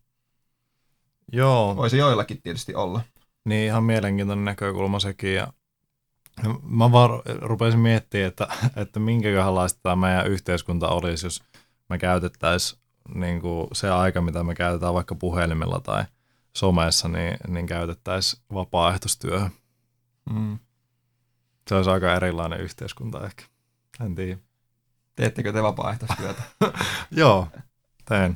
Joo. Voisi joillakin tietysti olla. Niin ihan mielenkiintoinen näkökulma sekin. Ja mä vaan rupesin miettimään, että, että minkäköhänlaista tämä meidän yhteiskunta olisi, jos me käytettäisiin niin kuin se aika, mitä me käytetään vaikka puhelimella tai somessa, niin, niin käytettäisiin vapaaehtoistyöhön. Mm. Se olisi aika erilainen yhteiskunta ehkä. En tiedä. Teettekö te vapaaehtoistyötä? Joo, teen.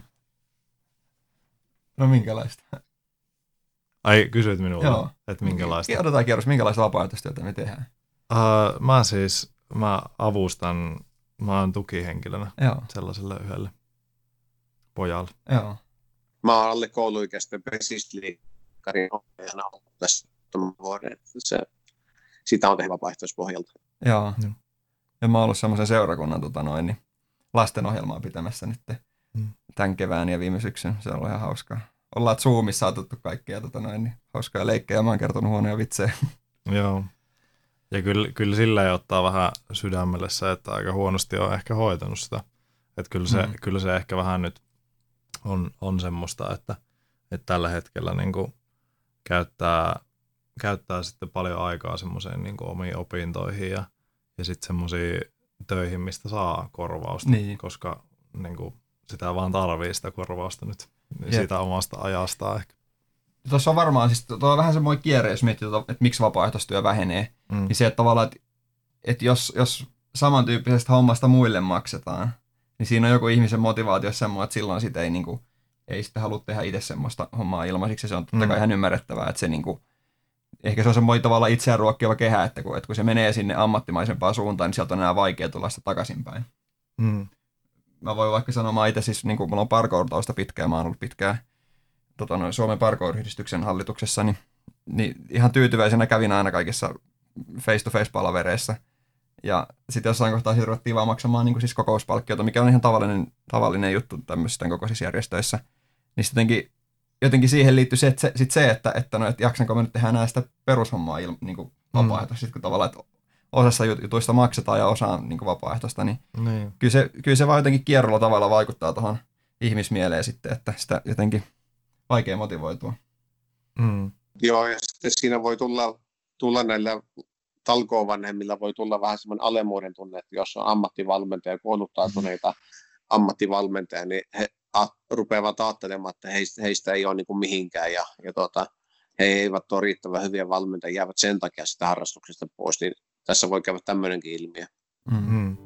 No minkälaista? Ai, kysyit minulta, että minkälaista? Otetaan kierros, minkälaista vapaaehtoistyötä me tehdään? Uh, mä siis, mä avustan, mä oon tukihenkilönä Joo. sellaiselle yhdelle pojalle. Joo. Mä oon alle kouluikäisten pesisliikkarin ohjaajana ollut tässä vuoden. Se, sitä on tehty vapaaehtoispohjalta. Joo. Mm. Ja mä oon ollut semmoisen seurakunnan tota noin, niin lastenohjelmaa pitämässä nyt mm. tämän kevään ja viime syksyn. Se on ollut ihan hauskaa. Ollaan Zoomissa otettu kaikkia tota noin, niin hauskaa leikkejä. Mä oon kertonut huonoja vitsejä. Joo. Ja kyllä, kyllä sillä ei ottaa vähän sydämelle se, että aika huonosti on ehkä hoitanut sitä. Että kyllä se, mm. kyllä se ehkä vähän nyt on, on semmoista, että, että tällä hetkellä niin kuin käyttää, käyttää sitten paljon aikaa semmoiseen niin kuin omiin opintoihin ja, ja sitten semmoisiin töihin, mistä saa korvausta, niin. koska niin kuin sitä vaan tarvii sitä korvausta nyt niin siitä omasta ajastaan ehkä. Tuossa on varmaan, siis tuo on vähän semmoinen kierre, jos miettii, että miksi vapaaehtoistyö vähenee, mm. niin se, että tavallaan, että, että jos, jos samantyyppisestä hommasta muille maksetaan, niin siinä on joku ihmisen motivaatio semmoinen, että silloin sitä ei, niin kuin, ei sitten halua tehdä itse semmoista hommaa ilmaisiksi, se on totta kai mm. ihan ymmärrettävää, että se niin kuin, ehkä se on semmoinen tavallaan itseään ruokkiva kehä, että kun, että kun se menee sinne ammattimaisempaan suuntaan, niin sieltä on enää vaikea tulla sitä takaisinpäin. Mm. Mä voin vaikka sanoa, mä itse siis, niin kuin mulla on parkour-tausta pitkään, mä oon ollut pitkään tota, noin Suomen parkour-yhdistyksen hallituksessa, niin, niin ihan tyytyväisenä kävin aina kaikissa face-to-face-palavereissa. Ja sitten jossain kohtaa siitä ruvettiin vaan maksamaan niin kuin siis kokouspalkkiota, mikä on ihan tavallinen, tavallinen juttu tämmöisissä kokoisissa järjestöissä. Niin jotenkin, jotenkin siihen liittyy se, että, se, sit se, että, että, no, että jaksanko me nyt tehdä enää sitä perushommaa il, niin kuin vapaaehtoisesti, mm. kun tavallaan, että osassa jutuista maksetaan ja osa on niin kuin vapaaehtoista, niin, niin. Kyllä, se, kyllä se vaan jotenkin kierrolla tavalla vaikuttaa tuohon ihmismieleen sitten, että sitä jotenkin vaikea motivoitua. Mm. Joo, ja sitten siinä voi tulla, tulla näillä talkoovanhemmilla voi tulla vähän semmoinen alemmuuden tunne, että jos on ammattivalmentaja, kouluttautuneita ammattivalmentajia, niin he a, rupeavat ajattelemaan, että heistä, heistä ei ole niin kuin mihinkään ja, ja tota, he eivät ole riittävän hyviä valmentajia, jäävät sen takia sitä harrastuksesta pois, niin tässä voi käydä tämmöinenkin ilmiö. Mm-hmm.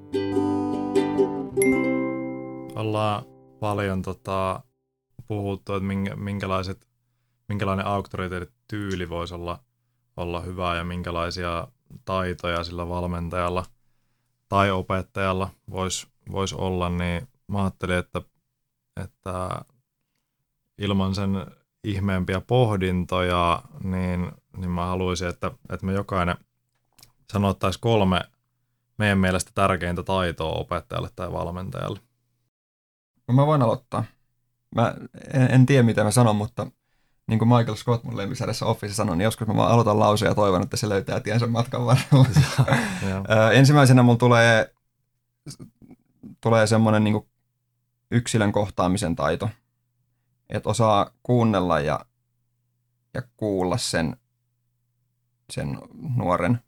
Ollaan paljon tota, puhuttu, että minkä, minkälaiset, minkälainen auktoriteettityyli voisi olla, olla hyvä ja minkälaisia taitoja sillä valmentajalla tai opettajalla voisi vois olla, niin mä ajattelin, että, että ilman sen ihmeempiä pohdintoja, niin, niin mä haluaisin, että, että me jokainen sanottaisiin kolme meidän mielestä tärkeintä taitoa opettajalle tai valmentajalle. No mä voin aloittaa. Mä en, en tiedä, mitä mä sanon, mutta niin kuin Michael Scott mun lempisarjassa Office sanoi, niin joskus mä vaan aloitan lauseen ja toivon, että se löytää tiensä matkan varrella. Ensimmäisenä mulla tulee, tulee semmoinen niin kuin yksilön kohtaamisen taito, että osaa kuunnella ja, ja kuulla sen, sen nuoren,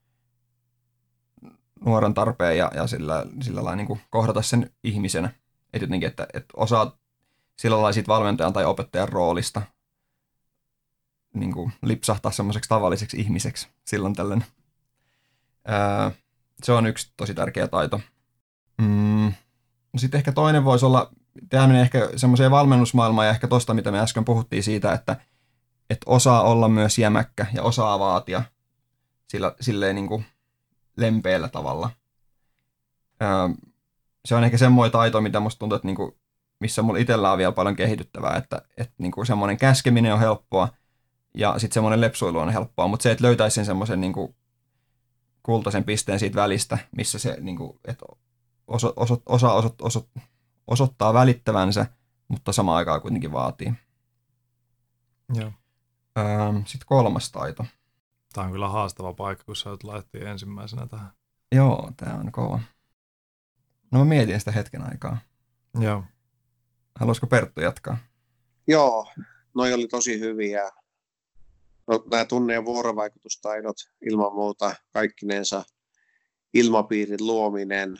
nuoren tarpeen ja, ja sillä, sillä lailla niin kuin kohdata sen ihmisenä. Että jotenkin, että, että osaa sillä lailla siitä valmentajan tai opettajan roolista niin kuin lipsahtaa semmoiseksi tavalliseksi ihmiseksi silloin tällöin. Ää, se on yksi tosi tärkeä taito. Mm. No sitten ehkä toinen voisi olla, tämä menee ehkä semmoiseen valmennusmaailmaan ja ehkä tosta, mitä me äsken puhuttiin siitä, että, että osaa olla myös jämäkkä ja osaa vaatia sillä, silleen niin kuin lempeällä tavalla. Ää, se on ehkä semmoinen taito, mitä musta tuntuu, että niin kuin, missä mulla itsellä on vielä paljon kehityttävää, että, että niin kuin semmoinen käskeminen on helppoa ja sitten semmoinen lepsuilu on helppoa, mutta se, että löytäisi sen semmoisen niin kuin kultaisen pisteen siitä välistä, missä se niin kuin, että oso, oso, osaa oso, oso, osoittaa välittävänsä, mutta samaan aikaan kuitenkin vaatii. Joo. Öö, sitten kolmas taito. Tämä on kyllä haastava paikka, kun sä oot laittiin ensimmäisenä tähän. Joo, tämä on kova. No mä mietin sitä hetken aikaa. Joo. Haluaisiko Perttu jatkaa? Joo, noi oli tosi hyviä. No, nämä tunne- ja vuorovaikutustaidot ilman muuta kaikkinensa, ilmapiirin luominen,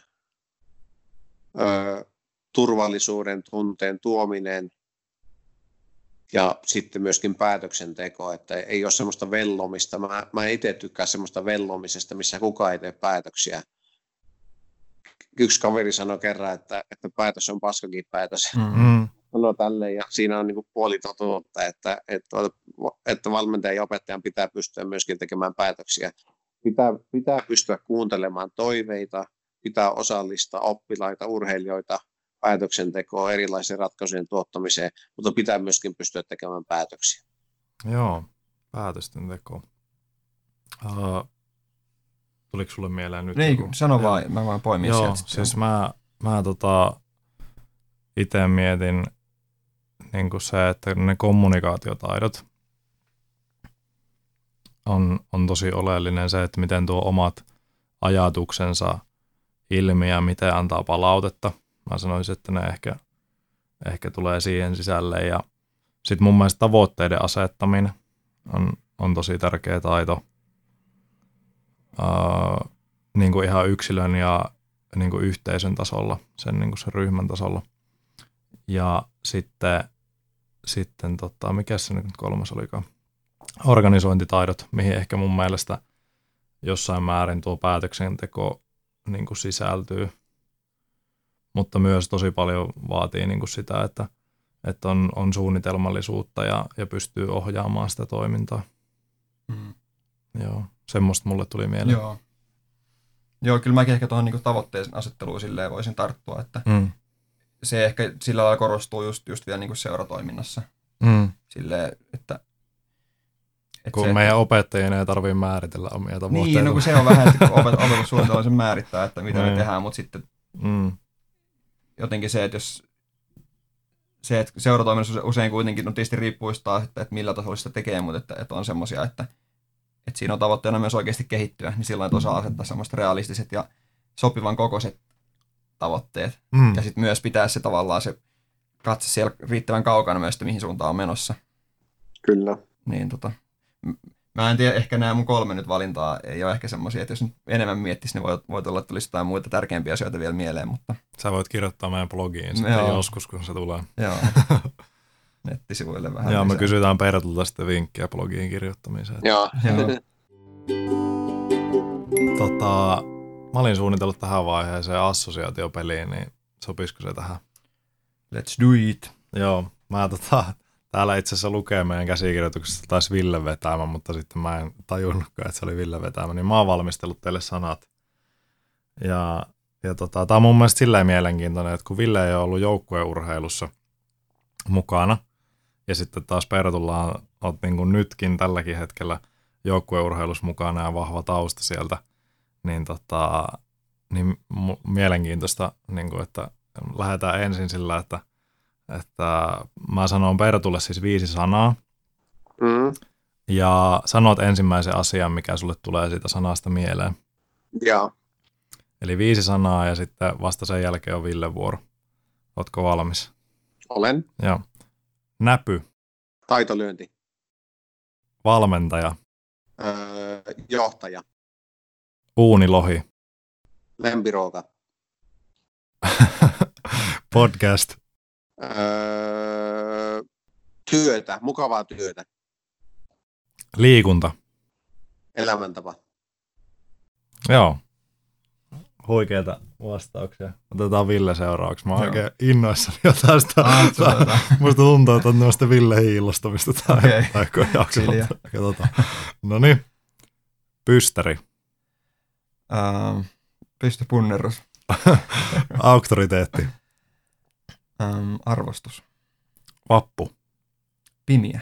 ö, turvallisuuden tunteen tuominen ja sitten myöskin päätöksenteko, että ei ole semmoista vellomista. Mä, mä en itse tykkää semmoista vellomisesta, missä kukaan ei tee päätöksiä. Yksi kaveri sanoi kerran, että, että päätös on paskakin päätös. Mm-hmm. Sanoi tälleen, ja siinä on niin kuin puoli totuutta, että, että, että valmentajan ja opettajan pitää pystyä myöskin tekemään päätöksiä. Pitää, pitää pystyä kuuntelemaan toiveita, pitää osallistaa oppilaita, urheilijoita päätöksentekoon, erilaisen ratkaisujen tuottamiseen, mutta pitää myöskin pystyä tekemään päätöksiä. Joo, päätösten teko. Uh, tuliko sulle mieleen nyt? Ei, kun sano vaan, mä voin poimia Joo, sieltä. siis mä, mä tota, itse mietin niin kuin se, että ne kommunikaatiotaidot on, on tosi oleellinen se, että miten tuo omat ajatuksensa ilmi ja miten antaa palautetta. Mä sanoisin, että ne ehkä, ehkä tulee siihen sisälle. Ja sitten mun mielestä tavoitteiden asettaminen on, on tosi tärkeä taito. Uh, niin kuin ihan yksilön ja niin kuin yhteisön tasolla, sen, niin kuin sen ryhmän tasolla. Ja sitten, sitten tota, mikä se nyt kolmas olikaan? Organisointitaidot, mihin ehkä mun mielestä jossain määrin tuo päätöksenteko niin kuin sisältyy. Mutta myös tosi paljon vaatii niin kuin sitä, että, että on, on suunnitelmallisuutta ja, ja pystyy ohjaamaan sitä toimintaa. Mm. Joo, semmoista mulle tuli mieleen. Joo, Joo kyllä mäkin ehkä tuohon niin tavoitteen asetteluun silleen voisin tarttua, että mm. se ehkä sillä lailla korostuu just, just vielä niin kuin seuratoiminnassa. Mm. Silleen, että Et kun se, meidän opettajien ei tarvitse määritellä omia tavoitteita. Niin, no kun se on vähän, että kun opet, opetussuunnitelma sen määrittää, että mitä me Niin. tehdään, mutta sitten Mm. jotenkin se, että jos se, että seuratoiminnassa usein kuitenkin, no tietysti riippuu taas, että, että millä tasolla sitä tekee, mutta että, että on semmoisia, että, että siinä on tavoitteena myös oikeasti kehittyä, niin silloin osaa asettaa semmoiset realistiset ja sopivan kokoiset tavoitteet. Mm. Ja sitten myös pitää se tavallaan se katse siellä riittävän kaukana myös, että mihin suuntaan on menossa. Kyllä. Niin tota, mä en tiedä, ehkä nämä mun kolme nyt valintaa ei ole ehkä semmoisia, että jos nyt enemmän miettisi, niin voi, voi olla, että tulisi jotain muita tärkeämpiä asioita vielä mieleen, mutta... Sä voit kirjoittaa meidän blogiin sitten Joo. joskus, kun se tulee. Joo, nettisivuille vähän Joo, me lisää. kysytään Pertulta sitten vinkkiä blogiin kirjoittamiseen. Joo. Joo. Tota, mä olin suunnitellut tähän vaiheeseen assosiaatiopeliin, niin sopisiko se tähän? Let's do it. Joo, mä tota, täällä itse asiassa lukee meidän käsikirjoituksessa taisi Ville vetämä, mutta sitten mä en tajunnutkaan, että se oli Ville vetämä, niin mä oon valmistellut teille sanat. Ja, ja tota, tää on mun mielestä silleen mielenkiintoinen, että kun Ville ei ole ollut joukkueurheilussa mukana, ja sitten taas Pertulla on niin kuin nytkin tälläkin hetkellä joukkueurheilussa mukana ja vahva tausta sieltä, niin, tota, niin mu- mielenkiintoista, niin kuin, että lähdetään ensin sillä, että, että mä sanon Pertulle siis viisi sanaa, Mm. ja sanot ensimmäisen asian, mikä sulle tulee siitä sanasta mieleen. Joo. Eli viisi sanaa ja sitten vasta sen jälkeen on Ville vuoro. Ootko valmis? Olen. Joo. Näpy, Taitolyönti. valmentaja, Öö, johtaja. uunilohi, Lempiruoka. podcast, Öö, työtä. Mukavaa työtä. liikunta. Elämäntapa. Joo. Huikeita vastauksia. Otetaan Ville seuraavaksi. Mä oon Joo. oikein innoissani jo tästä. Ah, tuota. Musta tuntuu, että on noista Ville hiillostamista tai Okei. okay. Hiljaa. Katsotaan. No niin. Pystäri. Ähm, Pysty punnerus. Auktoriteetti. Ähm, arvostus. Vappu. Pimiä.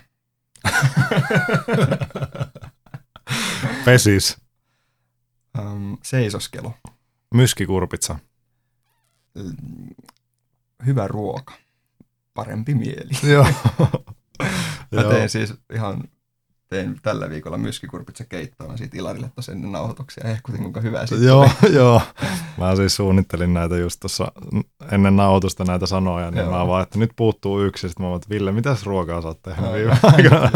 Pesis. Ähm, seisoskelu. Myskikurpitsa. Mm, Hyvä ruoka. Parempi mieli. Joo. Mä Joo. tein siis ihan, tein tällä viikolla myskikurpitsa keittoa siitä Ilarille tuossa ennen nauhoituksia. Hehkutin kuinka hyvää siitä Joo, tuli. joo. Mä siis suunnittelin näitä just tuossa ennen nauhoitusta näitä sanoja, niin Joo. mä vaan, että nyt puuttuu yksi. Sitten mä vaan, että Ville, mitäs ruokaa sä oot tehnyt Joo. viime aikana?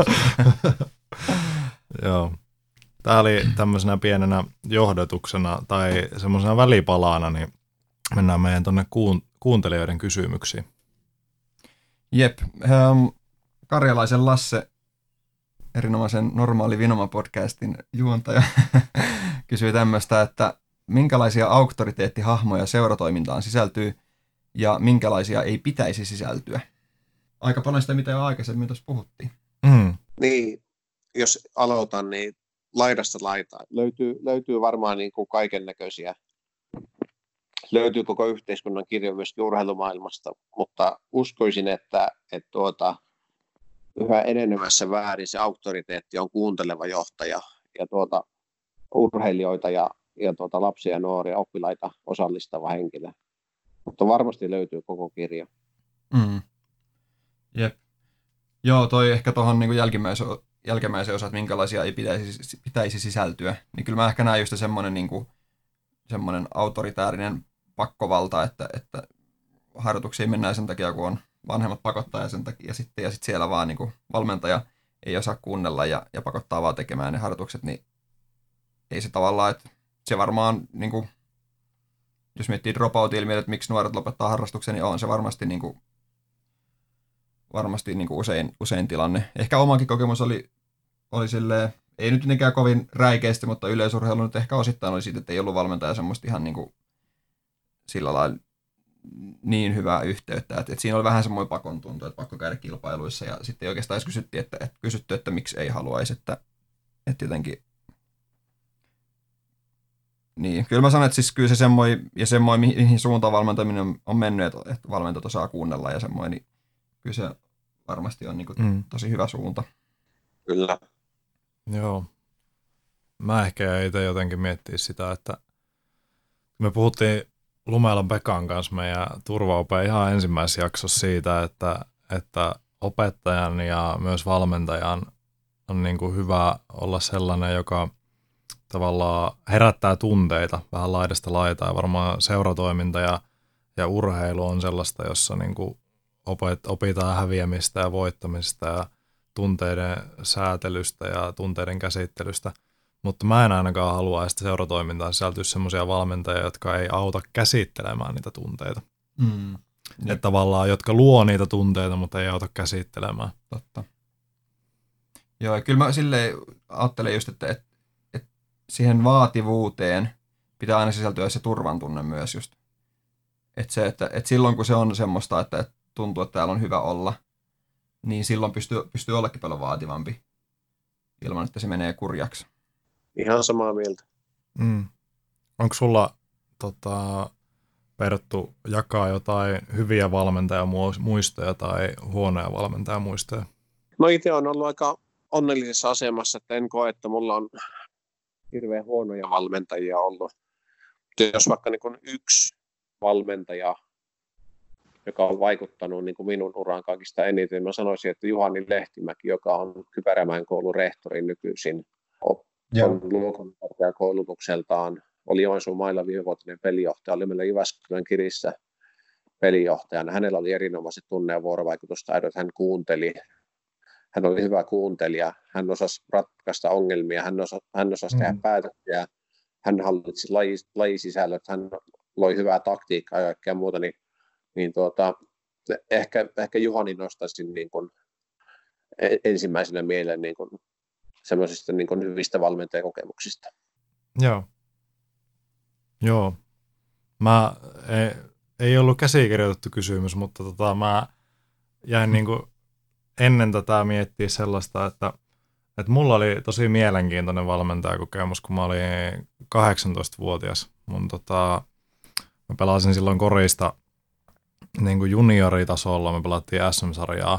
Joo. Tää oli tämmöisenä pienenä johdotuksena tai semmoisena välipalana, niin mennään meidän tonne kuun, kuuntelijoiden kysymyksiin. Jep. Um, Karjalaisen Lasse, erinomaisen Normaali Vinoma-podcastin juontaja, kysyy tämmöistä, että minkälaisia auktoriteettihahmoja seuratoimintaan sisältyy ja minkälaisia ei pitäisi sisältyä? Aika paljon sitä, mitä jo aikaisemmin tuossa puhuttiin. Mm. Niin, jos aloitan, niin laidasta laitaan. Löytyy, löytyy varmaan niin kuin kaiken näköisiä. Löytyy koko yhteiskunnan kirjo myöskin urheilumaailmasta, mutta uskoisin, että, että tuota, yhä enenevässä väärin se auktoriteetti on kuunteleva johtaja ja tuota, urheilijoita ja, ja tuota, lapsia ja nuoria oppilaita osallistava henkilö. Mutta varmasti löytyy koko kirjo. Mm. Jep. Joo, toi ehkä tuohon niin jälkimmäisen, jälkimmäisen osa, että minkälaisia ei pitäisi, pitäisi sisältyä, niin kyllä mä ehkä näen just semmoinen niin kuin, semmoinen autoritäärinen pakkovalta, että, että harjoituksiin mennään sen takia, kun on vanhemmat pakottaa ja sen takia, ja sitten, ja sitten siellä vaan niin kuin valmentaja ei osaa kuunnella ja, ja pakottaa vaan tekemään ne harjoitukset, niin ei se tavallaan, että se varmaan, niin kuin, jos miettii dropout-ilmiötä, että miksi nuoret lopettaa harrastuksen, niin on se varmasti, niin kuin, varmasti niin kuin usein, usein tilanne. Ehkä omakin kokemus oli, oli silleen, ei nyt mitenkään kovin räikeästi, mutta yleisurheilu nyt ehkä osittain oli siitä, että ei ollut valmentaja semmoista ihan niin kuin sillä lailla niin hyvää yhteyttä, että, että siinä oli vähän semmoinen pakon tuntu, että pakko käydä kilpailuissa ja sitten oikeastaan edes kysyttiin, että, että kysytty, että miksi ei haluaisi, että, että jotenkin niin, kyllä mä sanon, että siis kyllä se semmoinen ja semmoinen, mihin suuntaan valmentaminen on mennyt, että, että valmentajat osaa kuunnella ja semmoinen, niin kyllä se varmasti on niin kuin Mm. tosi hyvä suunta. Kyllä. Joo. Mä ehkä itse jotenkin miettiä sitä, että me puhuttiin Lumelan Pekan kanssa meidän turvaopeen ihan ensimmäisessä jaksossa siitä, että, että opettajan ja myös valmentajan on niin kuin hyvä olla sellainen, joka tavallaan herättää tunteita vähän laidasta laitaa. Varmaan seuratoiminta ja, ja urheilu on sellaista, jossa niin kuin opet, opitaan häviämistä ja voittamista ja tunteiden säätelystä ja tunteiden käsittelystä. Mutta mä en ainakaan halua, että seuratoimintaan sisältyisi semmoisia valmentajia, jotka ei auta käsittelemään niitä tunteita. Mm. Että tavallaan, jotka luo niitä tunteita, mutta ei auta käsittelemään. Totta. Joo, kyllä mä silleen ajattelen just, että, että, että siihen vaativuuteen pitää aina sisältyä se turvan tunne myös just. Että, se, että, että silloin kun se on semmoista, että, että tuntuu, että täällä on hyvä olla, niin silloin pystyy, pystyy ollakin paljon vaativampi ilman, että se menee kurjaksi. Ihan samaa mieltä. Mm. Onko sulla tota, Perttu jakaa jotain hyviä valmentajamuistoja tai huonoja valmentajamuistoja? No itse olen ollut aika onnellisessa asemassa, että en koe, että mulla on hirveän huonoja valmentajia ollut. Jos vaikka niin kuin yksi valmentaja, joka on vaikuttanut niin kuin minun uraan kaikista eniten, mä sanoisin, että Juhani Lehtimäki, joka on Kypärämäen koulun rehtori nykyisin, on luokankorkeakoulutukseltaan, oli Joensuun mailla viimevuotinen pelijohtaja, oli meillä Jyväskylän Kirissä pelijohtajana. Hänellä oli erinomaiset tunne- ja vuorovaikutustaidot, hän kuunteli, hän oli hyvä kuuntelija, hän osasi ratkaista ongelmia, hän osasi, hän osasi mm. tehdä päätöksiä, hän hallitsi laji, lajisisällöt, hän loi hyvää taktiikkaa ja kaikkea muuta, niin, niin tuota, ehkä, ehkä Juhani nostaisin niin kuin ensimmäisenä mieleen niin kuin semmoisista niin kuin hyvistä valmentajakokemuksista. Joo. Joo. Mä, ei, ei ollut käsikirjoitettu kysymys, mutta tota, mä jäin niin kuin ennen tätä miettiä sellaista, että, että mulla oli tosi mielenkiintoinen valmentajakokemus, kun mä olin kahdeksantoistavuotias. Mun, tota, mä pelasin silloin korista niin kuin junioritasolla, me pelattiin S M-sarjaa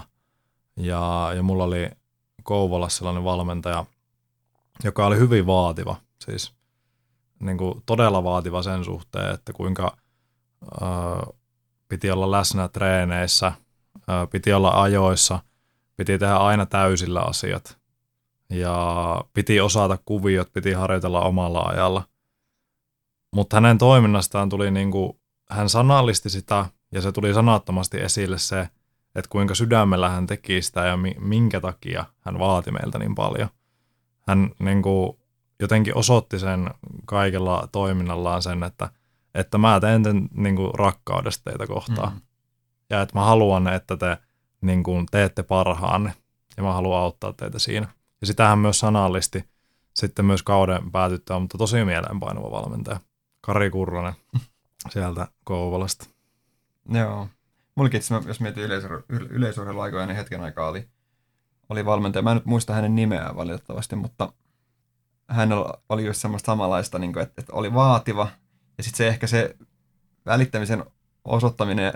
ja, ja mulla oli Kouvolassa sellainen valmentaja, joka oli hyvin vaativa, siis niin kuin todella vaativa sen suhteen, että kuinka ö, piti olla läsnä treeneissä, ö, piti olla ajoissa, piti tehdä aina täysillä asiat ja piti osata kuviot, piti harjoitella omalla ajalla. Mutta hänen toiminnastaan tuli, niin kuin, hän sanallisti sitä ja se tuli sanattomasti esille se, että kuinka sydämellä hän teki sitä ja minkä takia hän vaati meiltä niin paljon. Hän niin kuin, jotenkin osoitti sen kaikella toiminnallaan sen, että, että mä teen tämän niin kuin, rakkaudesta teitä kohtaan. Mm. Ja että mä haluan, että te niin kuin, teette parhaanne ja mä haluan auttaa teitä siinä. Ja sitä hän myös sanallisti sitten myös kauden päätyttyä, mutta tosi mieleenpainuva valmentaja. Kari Kurronen sieltä Kouvolasta. Joo. Mullakin, jos mietin yleisur- yleisurheiluaikoja, niin hetken aikaa oli, oli valmentaja. Mä en nyt muista hänen nimeään valitettavasti, mutta hän oli just semmoista samanlaista, niin kuin, että, että oli vaativa. Ja sitten se ehkä se välittämisen osoittaminen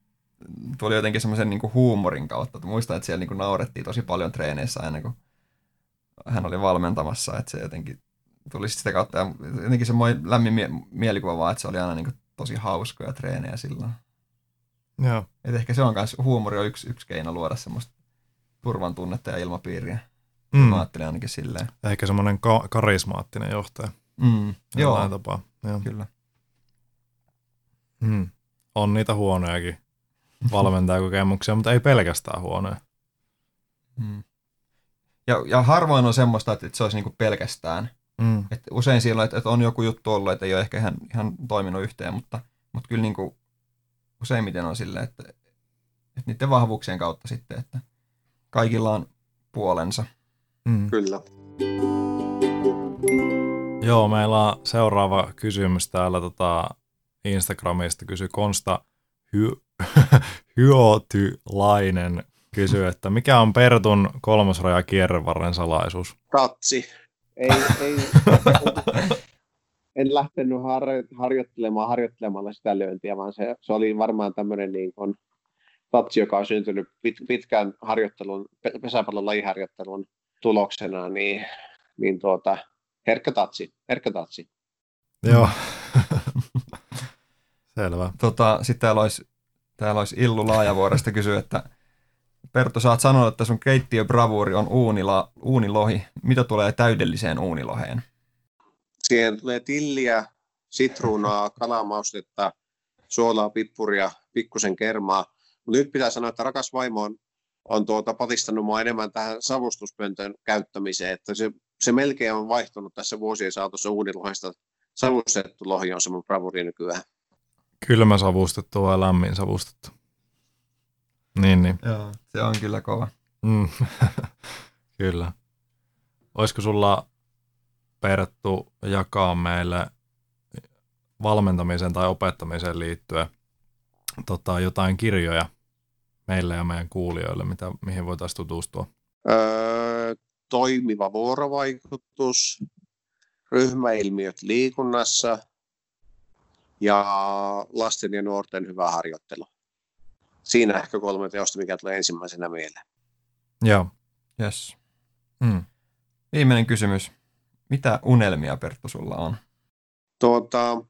tuli jotenkin semmoisen niin kuin huumorin kautta. Muistan, että siellä niin kuin naurettiin tosi paljon treeneissä aina, kun hän oli valmentamassa. Että se jotenkin tuli sitä kautta. Ja jotenkin se lämmin mie- mielikuva vaan, että se oli aina niin kuin tosi hauskoja treenejä silloin. Joo. Et ehkä se on myös, huumori on yksi, yksi keino luoda semmoista turvan tunnetta ja ilmapiiriä. Mm. Mä ajattelin ainakin silleen. Ehkä semmoinen ka- karismaattinen johtaja. Mm. Joo, tapaa. Joo, kyllä. Mm. On niitä huonojakin valmentajakokemuksia, mutta ei pelkästään huonoja. Mm. Ja, ja harvoin on semmoista, että se olisi niinku pelkästään. Mm. Et usein silloin, että, että on joku juttu ollut, että ei ole ehkä ihan, ihan toiminut yhteen, mutta, mutta kyllä niinku useimmiten on silleen, että, että niiden vahvuuksien kautta sitten, että kaikilla on puolensa. Mm. Kyllä. Joo, meillä on seuraava kysymys täällä tota Instagramista. Kysy Konsta Hy- Hyötylainen kysyy, että mikä on Pertun kolmosraja kierrevarren salaisuus? Tatsi. Ei, ei, en lähtenyt harjo- harjoittelemaan harjoittelemalla sitä lyöntiä, vaan se, se oli varmaan tämmöinen niin kuin tatsi, joka on syntynyt pit, pitkän harjoittelun, pesäpallon lajiharjoittelun tuloksena, niin niin tuota, herkkä tatsi, herkkä tatsi. Joo. Selvä. Tota, sitten täällä olisi, täällä olisi Illu Laajavuoresta kysyä, että Perttu, sä oot sanonut, että sun keittiöbravuuri on uunila, uunilohi. Mitä tulee täydelliseen uuniloheen? Siihen tulee tilliä, sitruunaa, kalamaustetta, suolaa, pippuria, pikkusen kermaa. Mutta nyt pitää sanoa, että rakas vaimo on, on tuota, patistanut mua enemmän tähän savustuspöntön käyttämiseen. Että se, se melkein on vaihtunut tässä vuosien saatossa uunilohesta. Savustettu lohi on se mun bravuri nykyään. Kylmä savustettu vai lämmin savustettu? Niin, niin. Joo, se on kyllä kova. Mm. Kyllä. Olisiko sulla, Perttu, jakaa meille valmentamiseen tai opettamiseen liittyen tota, jotain kirjoja meille ja meidän kuulijoille, mitä, mihin voitaisiin tutustua? Öö, toimiva vuorovaikutus, ryhmäilmiöt liikunnassa ja lasten ja nuorten hyvä harjoittelu. Siinä ehkä kolme teosta, mikä tulee ensimmäisenä mieleen. Joo. Yes. Mm. Viimeinen kysymys. Mitä unelmia, Perttu, sulla on? Tuota,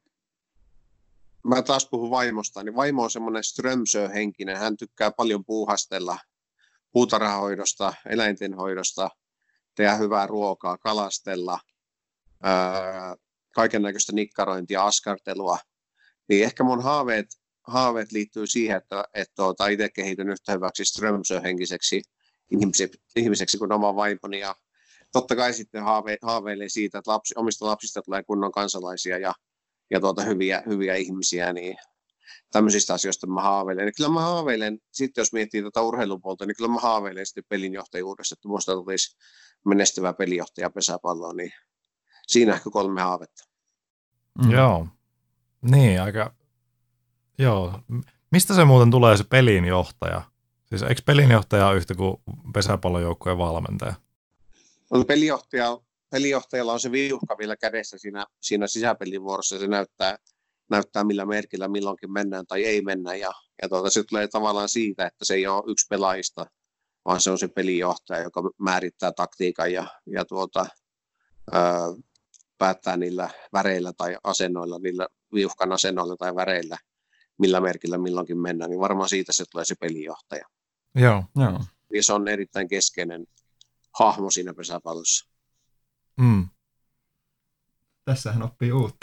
mä taas puhun vaimosta. Niin vaimo on semmoinen Strömsö-henkinen. Hän tykkää paljon puuhastella puutarhahoidosta, eläintenhoidosta, tehdä hyvää ruokaa, kalastella, ää, kaiken näköistä nikkarointia, askartelua. Niin ehkä mun haaveet, haaveet liittyy siihen, että, että tuota, itse kehityn yhtä hyväksi Strömsö-henkiseksi ihmiseksi, ihmiseksi kuin oma vaimoni. Ja totta kai sitten haave, haaveilee siitä, että lapsi, omista lapsista tulee kunnon kansalaisia ja, ja tuota, hyviä, hyviä ihmisiä, niin tämmöisistä asioista mä haaveilen. Ja kyllä mä haaveilen, sitten jos miettii tätä urheilupuolta, niin kyllä mä haaveilen sitten pelinjohtajuudessa, että musta tulisi menestyvä pelinjohtaja pesäpalloon, niin siinä ehkä kolme haavetta. Mm. Joo, niin aika, joo. Mistä se muuten tulee se pelinjohtaja? Siis eikö pelinjohtaja ole yhtä kuin pesäpallojoukkueen valmentaja? On pelijohtaja, pelijohtajalla on se viuhka vielä kädessä siinä, siinä sisäpelivuorossa. Se näyttää, näyttää millä merkillä milloinkin mennään tai ei mennä. Ja, ja tuota, se tulee tavallaan siitä, että se ei ole yksi pelaajista, vaan se on se pelijohtaja, joka määrittää taktiikan ja, ja tuota, ö, päättää niillä väreillä tai asennoilla, niillä viuhkan asennoilla tai väreillä, millä merkillä milloinkin mennään. Niin varmaan siitä se tulee se pelijohtaja. Joo, joo. Ja se on erittäin keskeinen hahmo siinä pesäpallossa. Mm. Tässähän oppii uutta.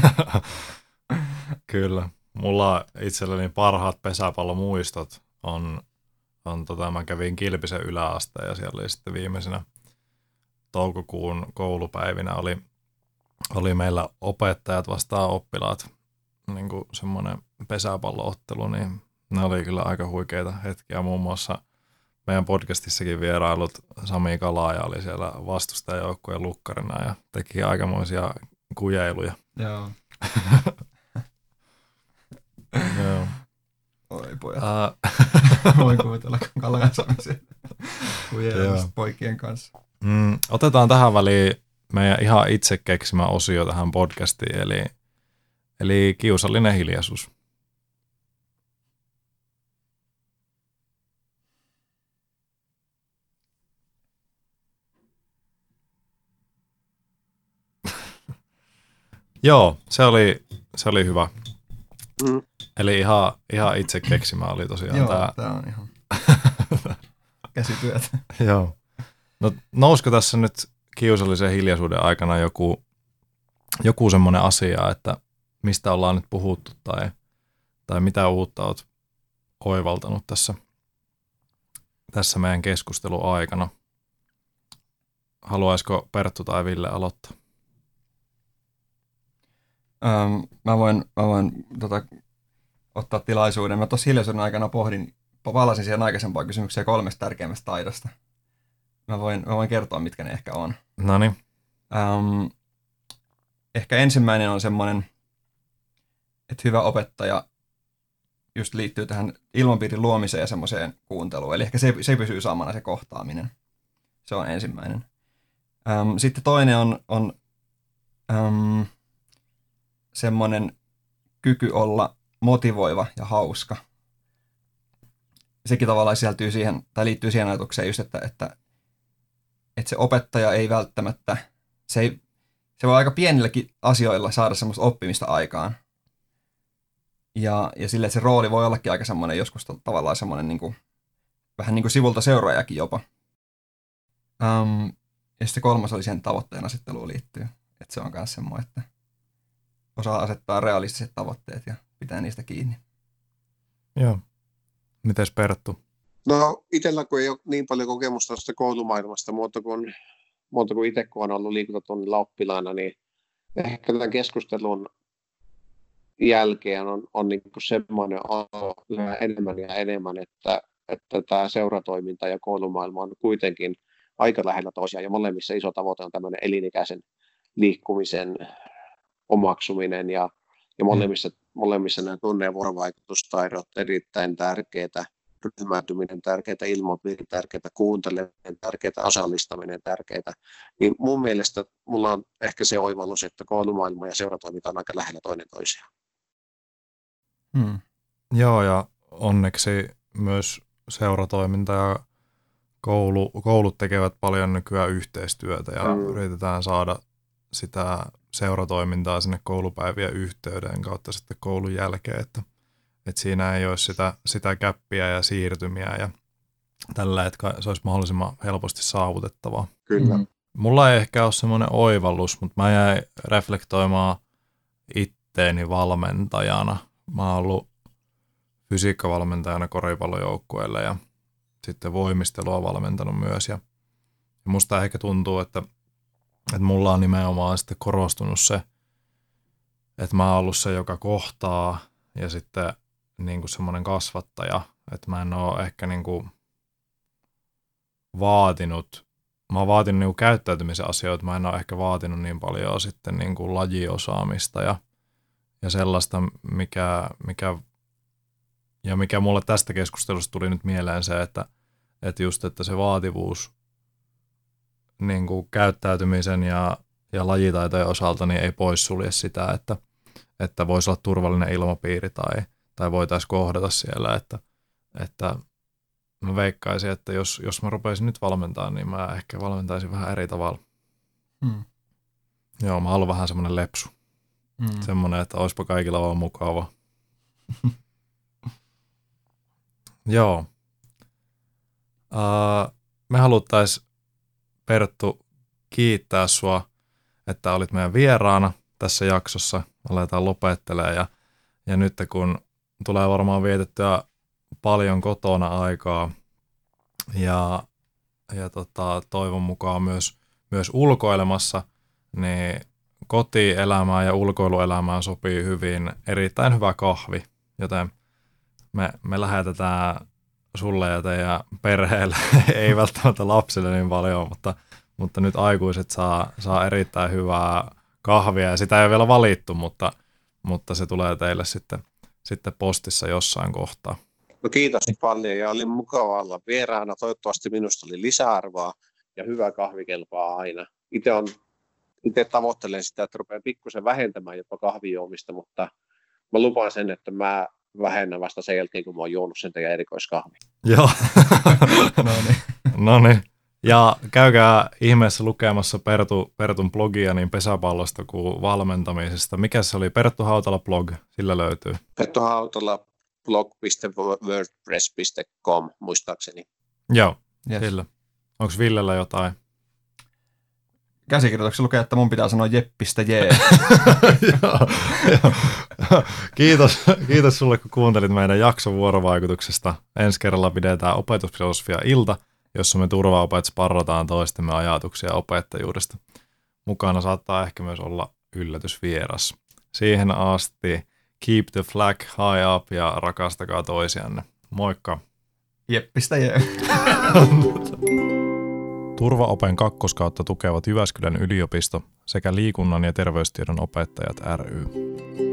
Kyllä. Mulla itselleni parhaat pesäpallomuistot on, on tota, mä kävin Kilpisen yläasteen ja siellä oli sitten viimeisenä toukokuun koulupäivinä oli, oli meillä opettajat vastaan oppilaat, niin kuin semmoinen pesäpalloottelu, niin ne oli kyllä aika huikeita hetkiä. Muun muassa meidän podcastissakin vierailut Sami Kalaaja oli siellä vastustajajoukkueen lukkarina ja teki aikamoisia kujeiluja. Joo. Joo. Oi pojat. Uh, Voin kuvitella Kalaajan Sami kujeilusta poikien kanssa. Mm, otetaan tähän väliin meidän ihan itse keksimä osio tähän podcastiin, eli, eli kiusallinen hiljaisuus. Joo, se oli, se oli hyvä. Mm. Eli ihan, ihan itse keksimä oli tosiaan Joo, tämä. tämä on ihan käsityötä. Joo. No nousko tässä nyt kiusallisen hiljaisuuden aikana joku, joku semmoinen asia, että mistä ollaan nyt puhuttu tai, tai mitä uutta olet oivaltanut tässä, tässä meidän keskustelun aikana? Haluaisiko Perttu tai Ville aloittaa? Ähm, mä voin, mä voin tota, ottaa tilaisuuden. Mä tuossa hiljaisuuden aikana pohdin, palasin siihen aikaisempaan kysymykseen kolmesta tärkeimmästä taidosta. Mä voin, mä voin kertoa, mitkä ne ehkä on. Noniin. Ähm, ehkä ensimmäinen on semmoinen, että hyvä opettaja just liittyy tähän ilmapiirin luomiseen ja semmoiseen kuunteluun. Eli ehkä se, se pysyy samana se kohtaaminen. Se on ensimmäinen. Ähm, sitten toinen on, on ähm, semmoinen kyky olla motivoiva ja hauska. Sekin tavallaan sisältyy siihen, tai liittyy siihen ajatukseen just, että, että, että että se opettaja ei välttämättä, se, ei, se voi aika pienilläkin asioilla saada semmoista oppimista aikaan. Ja, ja sille, että se rooli voi ollakin aika semmoinen, joskus tavallaan semmoinen niin kuin, vähän niin kuin sivulta seuraajakin jopa. Um, ja sitten kolmas oli siihen tavoitteen asetteluun liittyy. Että se on myös semmoinen, että osaa asettaa realistiset tavoitteet ja pitää niistä kiinni. Joo. Mites Perttu? No itsellä kun ei ole niin paljon kokemusta tästä koulumaailmasta, muuta kuin, muuta kuin itse kun on ollut liikuntatunnilla oppilaana, niin ehkä tämän keskustelun jälkeen on, on niin kuin semmoinen olo enemmän ja enemmän, että, että tämä seuratoiminta ja koulumaailma on kuitenkin aika lähellä toisiaan ja molemmissa iso tavoite on tämmöinen elinikäisen liikkumisen omaksuminen ja, ja molemmissa, molemmissa nämä tunne- ja vuorovaikutustaidot erittäin tärkeitä, ryhmäytyminen tärkeitä, ilmapiiri tärkeitä, kuunteleminen tärkeitä, osallistaminen tärkeitä. Niin mun mielestä mulla on ehkä se oivallus, että koulumaailma ja seuratoiminta on aika lähellä toinen toisiaan. Hmm. Joo, ja onneksi myös seuratoiminta ja koulu, koulut tekevät paljon nykyään yhteistyötä ja hmm. yritetään saada sitä seuratoimintaa sinne koulupäivien yhteyden kautta sitten koulun jälkeen, että, että siinä ei ole sitä, sitä käppiä ja siirtymiä ja tällä, että se olisi mahdollisimman helposti saavutettavaa. Kyllä. Mm. Mulla ei ehkä ole semmoinen oivallus, mutta mä jäin reflektoimaan itteeni valmentajana. Mä oon ollut fysiikkavalmentajana koripallojoukkueelle ja sitten voimistelua valmentanut myös. Ja, ja musta ehkä tuntuu, että, että mulla on nimenomaan sitten korostunut se, että mä oon ollut se, joka kohtaa ja sitten niin kuin semmoinen kasvattaja, että mä en ole ehkä niin kuin vaatinut, mä oon vaatinut niin kuin käyttäytymisen asioita, mä en ole ehkä vaatinut niin paljon sitten niin kuin lajiosaamista ja, ja sellaista, mikä, mikä, ja mikä mulle tästä keskustelusta tuli nyt mieleen se, että, että just, että se vaativuus niin kuin käyttäytymisen ja, ja lajitaitojen osalta niin ei poissulje sitä, että, että voisi olla turvallinen ilmapiiri tai, tai voitaisiin kohdata siellä, että, että mä veikkaisin, että jos, jos mä rupeisin nyt valmentaa, niin mä ehkä valmentaisin vähän eri tavalla. Hmm. Joo, mä oon ollut vähän semmoinen lepsu. Hmm. Semmoinen, että olisipa kaikilla vaan mukava. Joo. Uh, me haluttais, Perttu, kiittää sua, että olit meidän vieraana tässä jaksossa. Aletaan lopettelemaan ja, ja nyt kun tulee varmaan vietettyä paljon kotona aikaa ja, ja tota, toivon mukaan myös, myös ulkoilemassa, niin kotielämään ja ulkoiluelämään sopii hyvin erittäin hyvä kahvi, joten me, me lähetetään sulle ja teidän perheelle, ei välttämättä lapsille niin paljon, mutta, mutta nyt aikuiset saa, saa erittäin hyvää kahvia ja sitä ei ole vielä valittu, mutta, mutta se tulee teille sitten, sitten postissa jossain kohtaa. No kiitos paljon ja oli mukava olla vieraana. Toivottavasti minusta oli lisäarvoa ja hyvä kahvi kelpaa aina. Itse, on, itse tavoittelen sitä, että rupean pikkusen vähentämään jopa kahvijuomista, mutta mä lupaan sen, että mä vähennän vasta sen jälkeen, kun mä oon juonut sen teidän erikoiskahvi. Joo. no niin. No niin. Ja käykää ihmeessä lukemassa Pertu, Pertun blogia niin pesäpallosta kuin valmentamisesta. Mikä se oli? Perttu Hautala blog, sillä löytyy. Perttu Hautala blog piste wordpress piste com muistaakseni. Joo, yes. Sillä. Onko Villellä jotain? Käsikirjoituksessa lukee, että mun pitää sanoa jeppistä jee. Kiitos, kiitos sulle, kun kuuntelit meidän jakson vuorovaikutuksesta. Ensi kerralla pidetään opetusfilosofia-ilta, jossa me turvaopet sparrataan toistemme ajatuksia opettajuudesta. Mukana saattaa ehkä myös olla yllätysvieras. Siihen asti keep the flag high up ja rakastakaa toisianne. Moikka! Jeppistä jee! Turvaopen kakkoskautta tukevat Jyväskylän yliopisto sekä liikunnan ja terveystiedon opettajat ry.